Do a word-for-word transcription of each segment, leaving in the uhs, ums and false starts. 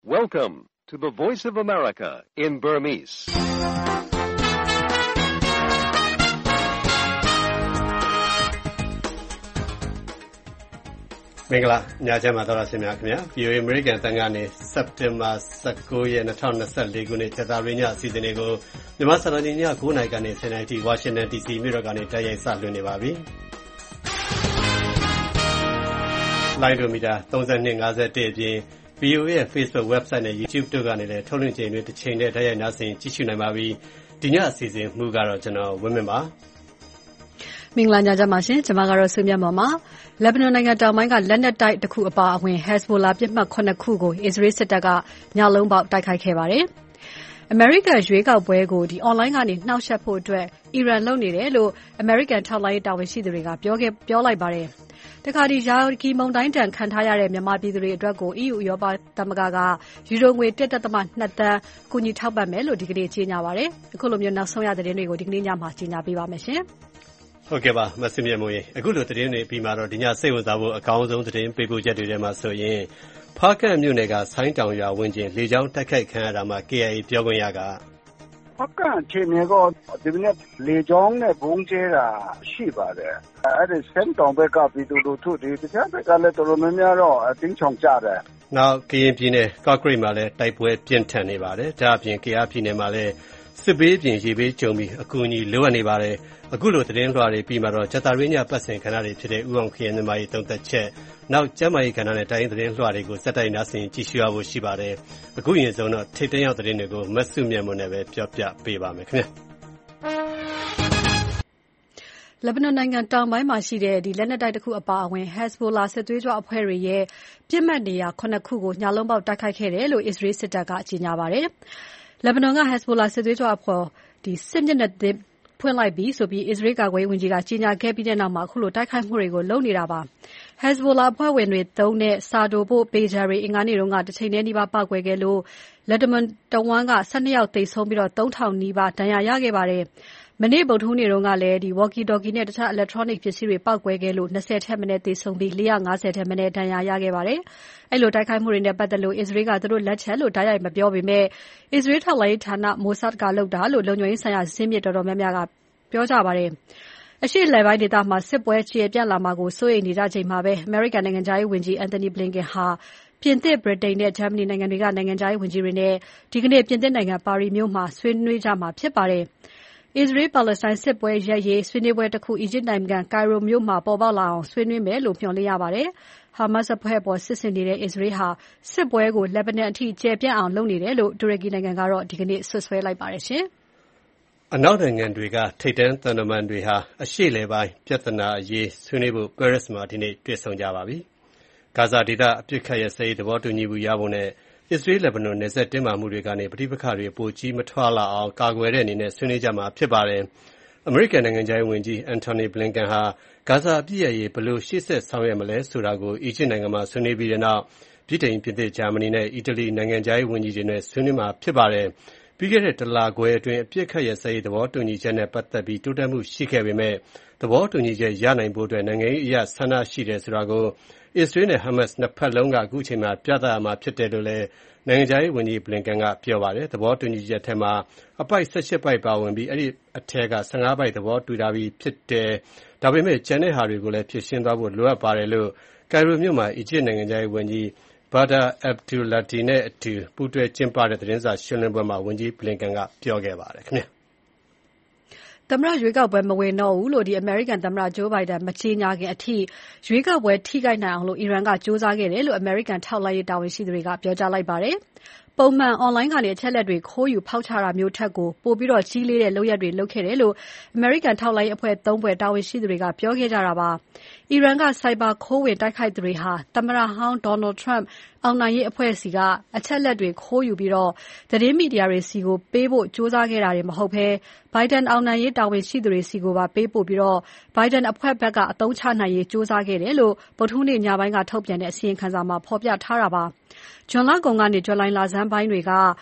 Welcome to the Voice of America in Burmese. ။မင်္ဂလာညချမ်းပါတော်ရရှင်များခင်ဗျာ ဗီအိုအေ American တန်ကနေ စက်တင်ဘာ ၁၉ ရက် ၂၀၂၄ ခုနှစ်ကြာသပတေးညအစီအစဉ်လေးကိုမြန်မာစံတော်ချိန်ည ၉ နာရီကနေ ၁၀ နာရီထိ Washington ဒီ စီ မြို့တော်ကနေတိုက်ရိုက်စလွှင့်နေပါပြီ။လိုင်းဒိုမီတာသုံး၂ ၅၁ အပြင် ဗီအိုအေ ရဲ့ Facebook website နဲ့ YouTube တို့ကနေလည်းထုတ်လွှင့်ချိန်တွေတစ်ချိန်နဲ့တိုက်ရိုက်နားဆင်ကြည့်ရှုနိုင်ပါပြီ။ဒီညအစီအစဉ်မှူးကတော့ကျွန်တော်ဝင်းမင်းပါ။မင်္ဂလာညချမ်းပါရှင်ကျွန်မကတော့ဆွေမြတ်မော်ပါလက်ဘနွန်နိုင်ငံတောင်ပိုင်းကလက်နက်တိုက်တစ်ခုအပါအဝင် Hezbollah ပြစ်မှတ် ခုနှစ်ခုကိုအစ္စရေးစစ်တပ်ကညလုံးပေါက်တိုက်ခိုက်ခဲ့ပါတယ်။ American ရွေးကောက်ပွဲကိုဒီ online ကနေနှောက်ယှက်ဖို့အတွက်အီရန်လုပ်နေတယ်လို့ American ထောက်လှမ်းရေးတာဝန်ရှိသူတွေကပြောခဲ့ပြောလိုက်ပါတယ်။တခါဒီယာကီမုန်တိုင်းတန်ခံထားရတဲ့မြန်မာပြည်သူတွေအတွက်ကို အီးယူ ဥရောပသမဂ္ဂကယူရိုငွေ တစ်ဒသမ၂ သန်းကူညီထောက်ပံ့မယ်လို့ဒီကနေ့ကြေညာပါတယ်။အခုလိုမျိုးနောက်ဆုံးရသတင်းတွေကိုဒီကနေ့ညမှာကြေညာပေးပါမယ်ရှင်။ဟုတ်ကဲ့ပါမဆင်မြတ်မိုးရေအခုလိုသတင်းတွေပြီးမှတော့ဒီညစိတ်ဝင်စားဖို့အကောင်းဆုံးသတင်းပေးပို့ချက်တွေထဲမှာဆိုရင်ဖားကန့်မြို့နယ်ကဆိုင်းတောင်ရွာဝင်းကျင်လေကြောင်းတိုက်ခိုက်ခံရတာမှာ ကေ အိုင် အေ ပြောခွင့်ရကဖားကန့်အခြေအနေကဒီနေ့လေကြောင်းနဲ့ဘုံကျဲတာရှိပါတယ်အဲ့ဒီစမ်းတောင်ဘက်ကပြည်သူလူထုတွေတခြားဘက်ကလည်းတော်တော်များများတော့အတင်းချောင်ကြတယ်နောက်ကရင်ပြည်နယ်ကော့ကရိတ်မှာလည်းတိုက်ပွဲပြင်းထန်နေပါတယ်ဒါအပြင်ကေအာပြည်နယ်မှာလည်းစစ်ဘေးပြင်ရေဘေးကြုံပြီးအကူအညီလိုအပ်နေပါတယ်အခုလိုသတင်းလွှာတွေပြီးမှတော့ဂျတာရင်းညပတ်စင်ခဏတွေဖြစ်တဲ့ဥအောင်ခရင်မြန်မာရေးတုံးသက်ချက်နောက်ကျမ်းမာရေးခဏနဲ့တိုင်းသတင်းလွှာတွေကိုစက်တိုက်နားဆင်ကြည့်ရှုရဖို့ရှိပါတယ်အခုရင်ဆုံးတော့ထိတ်တန့်ရောက်သတင်းတွေကိုမဆုမြတ်မွန်နဲ့ပဲပြောပြပေးပါမယ်ခင်ဗျာလက်ဘနွန်နိုင်ငံတောင်ပိုင်းမှာရှိတဲ့ဒီလက်နက်တိုက်တစ်ခုအပါအဝင် Hezbollah စစ်သွေးကြွအဖွဲ့တွေရဲ့ပြစ်မှတ်နေရာခုနှစ်ခုကိုညလုံးပေါက်တိုက်ခိုက်ခဲ့တယ်လို့အစ္စရေးစစ်တပ်ကကြေညာပါတယ်။လက်ဘနွန်က Hezbollah စစ်သွေးကြွအဖွဲ့ဒီစစ်မျက်နှာဖွင့်လိုက်ပြီးဆိုပြီးအစ္စရေးကာကွယ်ရေးဝန်ကြီးကကြေညာခဲ့ပြီးတဲ့နောက်မှာအခုလိုတိုက်ခိုက်မှုတွေကိုလုပ်နေတာပါ။ Hezbollah အဖွဲ့ဝင်တွေသုံးတဲ့စာတိုပို့ပေဂျာတွေအင်္ဂါနေ့တုန်းကတစ်ချိန်တည်းနီးပါးပောက်ကွဲခဲ့လို့လက်ဘနွန်တဝန်းက၁၂ယောက်သေဆုံးပြီးတော့သုံးထောင်နီးပါးဒဏ်ရာရခဲ့ပါတယ်။မနေ့ဗုဒ္ဓဟူးနေ့တုန်းကလည်းဒီ walkie talkie နဲ့တခြား electronic ပစ္စည်းတွေပောက်ကွဲခဲ့လို့၂၀ထက်မနည်းသေဆုံးပြီး၄၅၀ထက်မနည်းဒဏ်ရာရခဲ့ပါတယ်။အဲ့လိုတိုက်ခိုက်မှုတွေနဲ့ပတ်သက်လို့အစ္စရေးကသူတို့လက်ချက်လို့တိုက်ရိုက်မပြောပေမဲ့အစ္စရေးထောက်လှမ်းရေးဌာန Mossad ကလုပ်တာလို့လုံခြုံရေးဆိုင်ရာဇင်းမြစ်တော်တော်များများကပြောကြပါတယ်။အရှေ့အလယ်ပိုင်းဒေသမှာစစ်ပွဲကျယ်ပြန့်လာမှာကိုစိုးရိမ်နေကြချိန်မှာပဲ American နိုင်ငံခြားရေးဝန်ကြီး Antony Blinken ဟာပြင်သစ်၊ဗြိတိန်နဲ့ဂျာမနီနိုင်ငံတွေကနိုင်ငံခြားရေးဝန်ကြီးတွေနဲ့ဒီကနေ့ပြင်သစ်နိုင်ငံပါရီမြို့မှာဆွေးနွေးကြမှာဖြစ်ပါတယ်။အစ္စရေးပါလက်စတိုင်းစစ်ပွဲရပ်ရေးဆွေးနွေးပွဲတစ်ခုအီဂျစ်နိုင်ငံကိုင်ရိုမြို့မှာပေါ်ပေါက်လာအောင်ဆွေးနွေးမယ်လို့မျှော်လင့်ရပါတယ်။ Hamas အဖွဲ့ပေါ်စစ်ဆင်နေတဲ့အစ္စရေးဟာစစ်ပွဲကိုလက်ဘနွန်အထိကျယ်ပြန့်အောင်လုပ်နေတယ်လို့တူရကီနိုင်ငံကတော့ဒီကနေ့ဆွဆွဲလိုက်ပါတယ်ရှင်။အနောက်နိုင်ငံတွေကထိပ်တန်းသံတမန်တွေဟာအရှေ့အလယ်ပိုင်းပြဿနာအရေးဆွေးနွေးဖို့ Paris မှာဒီနေ့တွေ့ဆုံကြပါပြီ။ဂါဇာဒေသအပစ်အခတ်ရပ်စဲရေးသဘောတူညီမှုရဖို့နဲ့အစ္စရေးလက်ဘနွန်နယ်စပ်တင်းမာမှုတွေကနေပဋိပက္ခတွေပိုကြီးမထွားလာအောင်ကာကွယ်တဲ့အနေနဲ့ဆွေးနွေးကြမှာဖြစ်ပါတယ်။ အမေရိကန်နိုင်ငံခြားရေးဝန်ကြီး Antony Blinken ဟာဂါဇာအပစ်ရပ်ရေးဘယ်လိုရှေ့ဆက်ဆောင်ရွက်မလဲဆိုတာကိုအီဂျစ်နိုင်ငံမှာဆွေးနွေးပြီးတဲ့နောက်ဗြိတိန်၊ပြင်သစ်၊ဂျာမနီနဲ့အီတလီနိုင်ငံခြားရေးဝန်ကြီးတွေနဲ့ဆွေးနွေးမှာဖြစ်ပါတယ်။ပြီးခဲ့တဲ့တလခွဲအတွင်းအပစ်အခတ်ရပ်စဲရေးသဘောတူညီချက်နဲ့ပတ်သက်ပြီးတိုးတက်မှုရှိခဲ့ပေမဲ့သဘောတူညီချက်ရနိုင်ဖို့အတွက်နိုင်ငံရေးအရဆန္ဒရှိတယ်ဆိုတာကိုအစ္စရေးနဲ့ Hamas နှစ်ဖက်လုံးကအခုချိန်မှာပြသရမှာဖြစ်တယ်လို့လည်းနိုင်ငံခြားရေးဝန်ကြီး Blinken ကပြောပါတယ်။သဘောတူညီချက်ထဲမှာအပိုဒ်၁၈ပိုဒ်ပါဝင်ပြီးအဲ့ဒီအထက်က၁၅ပိုဒ်သဘောတူထားပြီးဖြစ်တယ်။ဒါပေမဲ့ကျန်တဲ့ဟာတွေကိုလည်းဖြည့်ရှင်းသွားဖို့လိုအပ်ပါတယ်လို့ကိုင်ရိုမြို့မှာအီဂျစ်နိုင်ငံခြားရေးဝန်ကြီးBadr Abdelatty နဲ့အတူပူးတွဲကျင်းပတဲ့သတင်းစာရှင်းလင်းပွဲမှာဝန်ကြီး Blinken ကပြောခဲ့ပါတယ်ခင်ဗျာ။သမ္မတရွေးကောက်ပွဲမဝင်တော့ဘူးလို့ဒီ American သမ္မတ Joe Biden မကြေညာခင်အထိရွေးကောက်ပွဲထိခိုက်နိုင်အောင်လို့အီရန်ကကြိုးစားခဲ့တယ်လို့ American ထောက်လှမ်းရေးတာဝန်ရှိသူတွေကပြောကြားလိုက်ပါတယ်။ပုံမှန် online ကနေအချက်လက်တွေခိုးယူဖောက်ချတာမျိုးထက်ကိုပိုပြီးတော့ကြီးလေးတဲ့လုပ်ရက်တွေလုပ်ခဲ့တယ်လို့ American ထောက်လှမ်းရေးအဖွဲ့သုံးဖွဲ့တာဝန်ရှိသူတွေကပြောခဲ့ကြတာပါ။အီရန်ကစိုက်ဘာခိုးဝင်တိုက်ခိုက်သူတွေဟာသမ္မတဟောင်း Donald Trump အောင်နိုင်ရေးအဖွဲ့စီကအချက်လက်တွေခိုးယူပြီးတော့သတင်းမီဒီယာတွေစီကိုပေးဖို့ကြိုးစားခဲ့တာတွေမဟုတ်ဘဲ Biden အောင်နိုင်ရေးတာဝန်ရှိသူတွေစီကိုပါပေးပို့ပြီးတော့ Biden အဖွဲ့ဘက်ကအသုံးချနိုင်ရေးကြိုးစားခဲ့တယ်လို့ဗုဒ္ဓဟူးနေ့ညပိုင်းကထုတ်ပြန်တဲ့အစီရင်ခံစာမှာဖော်ပြထားတာပါ။ဂျွန်လကုန်ကနေဇူလိုင်လဆန်းပိုင်းတွေက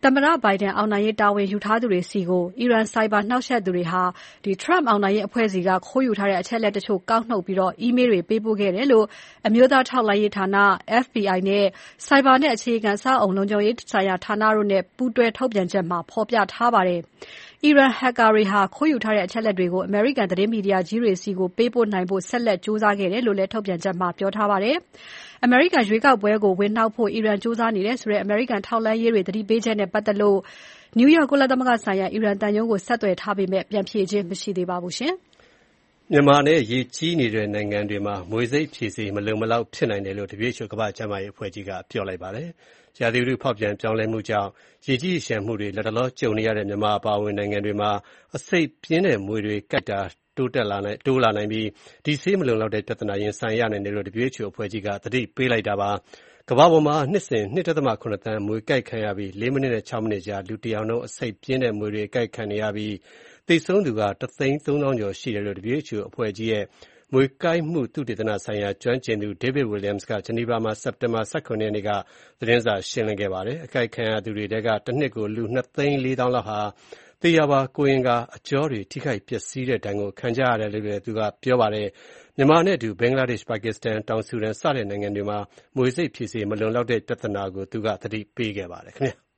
သမ္မတဘိုင်ဒန်အောင်နိုင်ရေးတာဝန်ယူထားသူတွေစီကိုအီရန်ဆိုင်ဘာနှောက်ယှက်သူတွေဟာဒီ Trump အောင်နိုင်ရေးအဖွဲ့စီကခိုးယူထားတဲ့အချက်အလက်တချို့ကောက်နှုတ်ပြီးတော့အီးမေးလ်တွေပေးပို့ခဲ့တယ်လို့အမျိုးသားထောက်လှမ်းရေးဌာန F B I နဲ့ဆိုင်ဘာနဲ့အခြေခံအဆောက်အအုံလုံခြုံရေးဆိုင်ရာဌာနတို့နဲ့ပူးတွဲထုတ်ပြန်ချက်မှာဖော်ပြထားပါတယ်။အီရန်ဟက်ကာတွေဟာခိုးယူထားတဲ့အချက်အလက်တွေကိုအမေရိကန်သတင်းမီဒီယာကြီးတွေစီကိုပေးပို့နိုင်ဖို့ဆက်လက်ကြိုးစားခဲ့တယ်လို့လည်းထုတ်ပြန်ချက်မှာပြောထားပါတယ်။အမေရိကန်ရွေးကောက်ပွဲကိုဝင်နှောက်ဖို့အီရန်ကြိုးစားနေတယ်ဆိုတဲ့အမေရိကန်ထောက်လှမ်းရေးတွေသတိပေးချက်နဲ့ပတ်သက်လို့နယူးယောက်ကုလသမဂ္ဂဆိုင်ရာအီရန်သံရုံးကိုဆက်သွယ်ထားပေမဲ့ပြန်ဖြေခြင်းမရှိသေးပါဘူးရှင်။မြန်မာနဲ့ရေကြီးနေတဲ့နိုင်ငံတွေမှာမွေစိတ်ဖြည့်စေမလုံမလောက်ဖြစ်နိုင်တယ်လို့ W H O ကမ္ဘာ့ကျန်းမာရေးအဖွဲ့ကြီးကပြောလိုက်ပါတယ်။ရာသီဥတုဖောက်ပြန်ပြောင်းလဲမှုကြောင့်ရေကြီးရေလျှံမှုတွေလက်တလောကြုံနေရတဲ့မြန်မာအပါအဝင်နိုင်ငံတွေမှာအဆိပ်ပြင်းတဲ့မွေတွေကိုက်တာတိုးတက်လာနိုင်တိုးလာနိုင်ပြီးဒီဆေးမလုံလောက်တဲ့ပြဿနာရင်ဆိုင်ရနိုင်တယ်လို့ W H O အဖွဲ့ကြီးကသတိပေးလိုက်တာပါ။ကမ္ဘာပေါ်မှာနှစ်စဉ် ၂.၇ သန်းမွေကိုက်ခံရပြီး၄မိနစ်နဲ့၆မိနစ်ကြာလူတစ်ယောက်နှုန်းအဆိပ်ပြင်းတဲ့မွေတွေကိုက်ခံနေရပြီးသေဆုံးသူကတစ်သိန်းသုံးသောင်းကျော်ရှိတယ်လို့ W H O အဖွဲ့ကြီးရဲ့မွေကိုက်မှုသုတေသနဆိုင်ရာကျွမ်းကျင်သူ David Williams က Geneva မှာစက်တင်ဘာ၁၇ရက်နေ့ကသတင်းစာရှင်းလင်းခဲ့ပါတယ်။အကိုက်ခံရသူတွေထဲကတစ်နှစ်ကိုလူနှစ်သိန်းလေးသောင်းလောက်ဟာသေရပါကိုရင်ကအကြောတွေထိခိုက်ပျက်စီးတဲ့ဒဏ်ကိုခံကြရတယ်လို့လည်းသူကပြောပါတယ်။မြန်မာနဲ့အတူဘင်္ဂလားဒေ့ရှ်၊ပါကစ္စတန်၊တောင်ဆူဒန်စတဲ့နိုင်ငံတွေမှာမွေစိတ်ဖြည့်စေမလုံလောက်တဲ့ပြဿနာကိုသူကသတိပေးခဲ့ပါတယ်ခင်ဗျာ။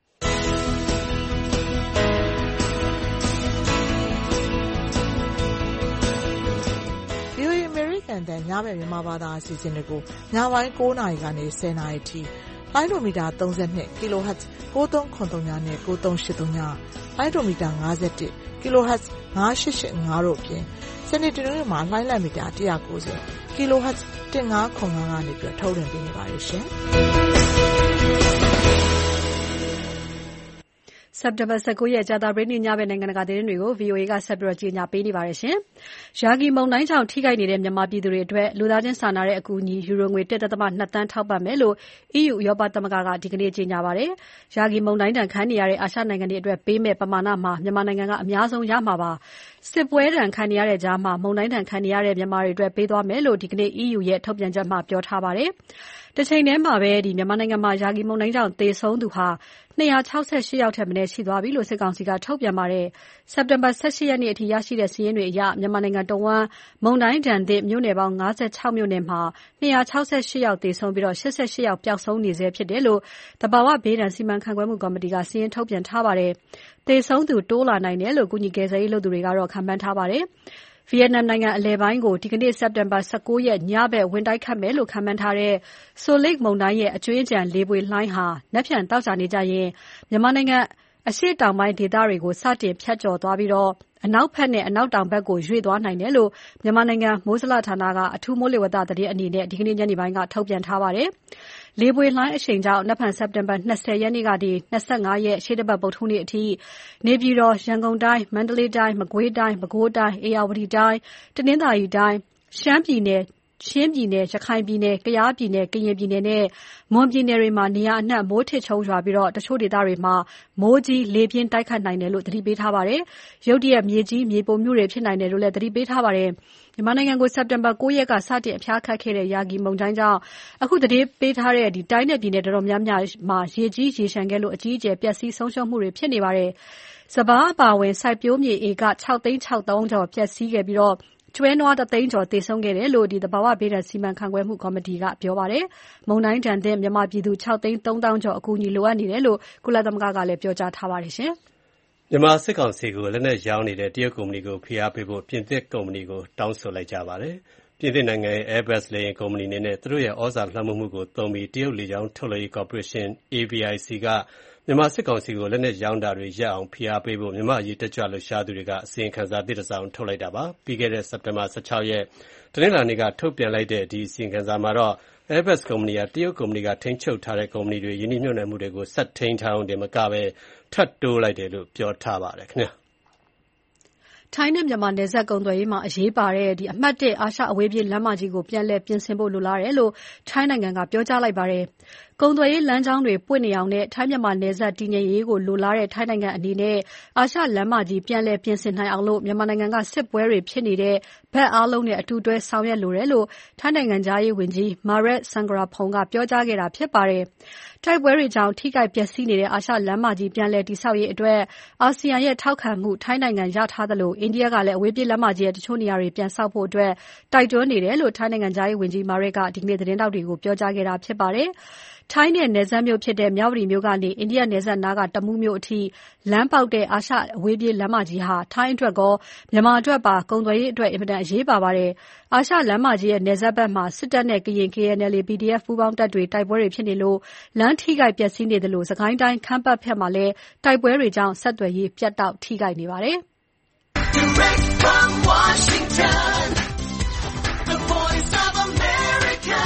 ဗွီအိုအေ American တန်ညဘက်မြန်မာဘာသာအစီအစဉ်တွေကိုညပိုင်း၉နာရီကနေ၁၀နာရီထိလိုင်းဒိုမီတာသုံး၂ kHz ၉၃၇၃နဲ့၉၃၈၃လိုင်းဒိုမီတာ၅၁ kHz ၅၈၈၅တို့အပြင်စနေတနင်္ဂနွေမှာလိုင်းလံမီတာ၁၉၀ kHz ၁၅၇၅ကနေပြီးထုတ်လွှင့်ပေးနေပါတယ်ရှင်။စက်တင်ဘာ၁၉ရက်ကြာသပတေးနေ့ညဘက်နိုင်ငံတကာသတင်းတွေကို ဗွီအိုအေကဆက်ပြီးကြေညာပေးနေပါတယ်ရှင်။ယာဂီမုန်တိုင်းကြောင့်ထိခိုက်နေတဲ့မြန်မာပြည်သူတွေအတွက်လူသားချင်းစာနာတဲ့အကူအညီယူရိုငွေ၁.၂သန်းထောက်ပံ့မယ်လို့ E U ဥရောပသမဂ္ဂကဒီကနေ့ကြေညာပါတယ်။ယာဂီမုန်တိုင်းဒဏ်ခံနေရတဲ့အာရှနိုင်ငံတွေအတွက်ပေးမဲ့ပမာဏမှာမြန်မာနိုင်ငံကအများဆုံးရမှာပါ။စစ်ပွဲဒဏ်ခံနေရတဲ့ကြားမှာမုန်တိုင်းဒဏ်ခံနေရတဲ့မြန်မာတွေအတွက်ပေးသွားမယ်လို့ဒီကနေ့ E U ရဲ့ထုတ်ပြန်ချက်မှာပြောထားပါတယ်။တချိန်တည်းမှာပဲဒီမြန်မာနိုင်ငံမှာယာဂီမုန်တိုင်းကြောင့်သေဆုံးသူဟာ၂၆၈ယောက်ထက်မနည်းရှိသွားပြီလို့စစ်ကောင်စီကထုတ်ပြန်ပါတယ်။စက်တင်ဘာ၁၈ရက်နေ့အထိရရှိတဲ့စာရင်းတွေအရမြန်မာနိုင်ငံတဝန်းမုန်တိုင်းဒဏ်သင့်မြို့နယ်ပေါင်း၅၆မြို့နယ်မှာ၂၆၈ယောက်သေဆုံးပြီးတော့၈၈ယောက်ပျောက်ဆုံးနေဆဲဖြစ်တယ်လို့သဘာဝဘေးဒဏ်စီမံခန့်ခွဲမှုကော်မတီကစာရင်းထုတ်ပြန်ထားပါတယ်။သေဆုံးသူတိုးလာနိုင်တယ်လို့ကုညီကယ်ဆယ်ရေးလုပ်သူတွေကတော့ခန့်မှန်းထားပါတယ်။ဗီယက်နမ်နိုင်ငံအလယ်ပိုင်းကိုဒီကနေ့စက်တင်ဘာ၁၉ရက်ညဘက်ဝင်တိုက်ခတ်မယ်လို့ခန့်မှန်းထားတဲ့ Soulik မုန်တိုင်းရဲ့အကြွင်းအကျန်လေပွေလှိုင်းဟာနက်ဖြန်သောကြာနေ့ကျရင်မြန်မာနိုင်ငံအရှေ့တောင်ပိုင်းဒေသတွေကိုစတင်ဖြတ်ကျော်သွားပြီးတော့အနောက်ဘက်နဲ့အနောက်တောင်ဘက်ကိုရွေ့သွားနိုင်တယ်လို့မြန်မာနိုင်ငံမိုးဇလဌာနကအထူးမိုးလေဝသသတင်းအနေနဲ့ဒီကနေ့ညနေပိုင်းကထုတ်ပြန်ထားပါတယ်။လေပွေလှိုင်းအရှိန်ကြောင့်နက်ဖြန်စက်တင်ဘာ၂၀ရက်နေ့ကနေ၂၅ရက်ရှေ့တပတ်ဗုဒ္ဓဟူးနေ့အထိနေပြည်တော်၊ရန်ကုန်တိုင်း၊မန္တလေးတိုင်း၊မကွေးတိုင်း၊ပဲခူးတိုင်း၊ဧရာဝတီတိုင်း၊တနင်္သာရီတိုင်း၊ရှမ်းပြည်နယ်ချင်းပြည်နယ်၊ရခိုင်ပြည်နယ်၊ကယားပြည်နယ်၊ကရင်ပြည်နယ်နဲ့မွန်ပြည်နယ်တွေမှာနေရာအနှံ့မိုးထစ်ချုန်းရွာပြီးတော့တချို့ဒေသတွေမှာမိုးကြီးလေပြင်းတိုက်ခတ်နိုင်တယ်လို့သတိပေးထားပါတယ်။ရုတ်တရက်မြေကြီးမြေပုံမှုတွေဖြစ်နိုင်တယ်လို့လည်းသတိပေးထားပါတယ်။မြန်မာနိုင်ငံကိုစက်တင်ဘာ၉ရက်ကစတင်အဖျားခတ်ခဲ့တဲ့ယာဂီမုန်တိုင်းကြောင့်အခုသတိပေးထားတဲ့ဒီတိုင်းနယ်ပြည်နယ်တော်တော်များများမှာရေကြီးရေရှမ်းခဲ့လို့အကြီးအကျယ်ပျက်စီးဆုံးရှုံးမှုတွေဖြစ်နေပါတယ်။စပါးအပါဝင်စိုက်ပျိုးမြေဧက၆သိန်း၆သောင်းကျော်ပျက်စီးခဲ့ပြီးတော့ကျွဲနွားတသိန်းကျော်သေဆုံးခဲ့တယ်လို့ဒီသဘာဝဘေးဒဏ်စီမံခန့်ခွဲမှုကော်မတီကပြောပါတယ်။မုန်တိုင်းဒဏ်သင့်မြန်မာပြည်သူ၆သိန်းသုံးသောင်းကျော်အကူအညီလိုအပ်နေတယ်လို့ကုလသမဂ္ဂကလည်းပြောကြားထားပါတယ်ရှင်။မြန်မာစစ်ကောင်စီကိုလက်နက်ရောင်းနေတဲ့တရုတ်ကုမ္ပဏီကိုဖိအားပေးဖို့ပြင်သစ်ကုမ္ပဏီကိုတောင်းဆိုလိုက်ကြပါတယ်။ပြင်သစ်နိုင်ငံရဲ့ Airbus လေယာဉ်ကုမ္ပဏီအနေနဲ့သူတို့ရဲ့ဩဇာလွှမ်းမိုးမှုကိုသုံးပြီးတရုတ်လေကြောင်းထုတ်လုပ်ရေးကော်ပိုရေးရှင်း A V I C ကမြန်မာစစ်ကောင်စီကိုလက်နက်ရောင်းတာတွေရပ်အောင်ဖိအားပေးဖို့မြန်မာအရေးတက်ကြွလှုပ်ရှားသူတွေကအစီရင်ခံစာသစ်တစ်စောင်ထုတ်လိုက်တာပါ။ပြီးခဲ့တဲ့စက်တင်ဘာ၁၆ရက်တနင်္လာနေ့ကထုတ်ပြန်လိုက်တဲ့ဒီအစီရင်ခံစာမှာတော့ Airbus ကုမ္ပဏီကတရုတ်ကုမ္ပဏီကထိန်းချုပ်ထားတဲ့ကုမ္ပဏီတွေယင်းနှိမ့်ညွှန်မှုတွေကိုဆက်ထိန်းထားအောင်တင်မကပဲထပ်တိုးလိုက်တယ်လို့ပြောထားပါတယ်ခင်ဗျာ။ထိုင်းနဲ့မြန်မာနယ်စပ်ကုန်သွယ်ရေးမှာအရေးပါတဲ့အမှတ်၁အာရှအဝေးပြေးလမ်းမကြီးကိုပြန်လည်ပြင်ဆင်ဖို့လိုလားတယ်လို့ထိုင်းနိုင်ငံကပြောကြားလိုက်ပါတယ်။ကုန်သွယ်ရေးလမ်းကြောင်းတွေပွင့်နေအောင်နဲ့ထိုင်းမြန်မာနယ်စပ်တည်ငြိမ်ရေးကိုလိုလားတဲ့ထိုင်းနိုင်ငံအနေနဲ့အာရှလမ်းမကြီးပြန်လည်ပြင်ဆင်နိုင်အောင်လို့မြန်မာနိုင်ငံကစစ်ပွဲတွေဖြစ်နေတဲ့ဘက်အားလုံးနဲ့အတူတွဲဆောင်ရွက်လိုတယ်လို့ထိုင်းနိုင်ငံသားရေးဝန်ကြီး Marat Sangiampongsa ကပြောကြားခဲ့တာဖြစ်ပါတယ်။တိုက်ပွဲတွေကြောင့်ထိခိုက်ပျက်စီးနေတဲ့အာရှလမ်းမကြီးပြန်လည်တည်ဆောက်ရေးအတွက်အာဆီယံရဲ့ထောက်ခံမှုထိုင်းနိုင်ငံရထားသလိုအိန္ဒိယကလည်းအဝေးပြေးလမ်းမကြီးရဲ့တချို့နေရာတွေပြန်ဆောက်ဖို့အတွက်တိုက်တွန်းနေတယ်လို့ထိုင်းနိုင်ငံသားရေးဝန်ကြီး Marat ကဒီကနေ့သတင်းထောက်တွေကိုပြောကြားခဲ့တာဖြစ်ပါတယ်။ထိုင်းနဲ့နယ်စပ်မြို့ဖြစ်တဲ့မြဝတီမြို့ကနေအိန္ဒိယနယ်စပ်နားကတမူးမြို့အထိလမ်းပေါက်တဲ့အာရှအဝေးပြေးလမ်းမကြီးဟာထိုင်းအတွက်ကောမြန်မာအတွက်ပါကုန်သွယ်ရေးအတွက်အင်မတန်အရေးပါပါတယ်။အာရှလမ်းမကြီးရဲ့နယ်စပ်ဘက်မှာစစ်တပ်နဲ့ကရင် K N L A P D F ပူးပေါင်းတပ်တွေတိုက်ပွဲတွေဖြစ်နေလို့လမ်းထိခိုက်ပျက်စီးနေတယ်လို့စကိုင်းတိုင်းခမ်းပတ်ဘက်မှာလည်းတိုက်ပွဲတွေကြောင့်ဆက်သွယ်ရေးပြတ်တောက်ထိခိုက်နေပါတယ်။ Direct from Washington, the voice of America,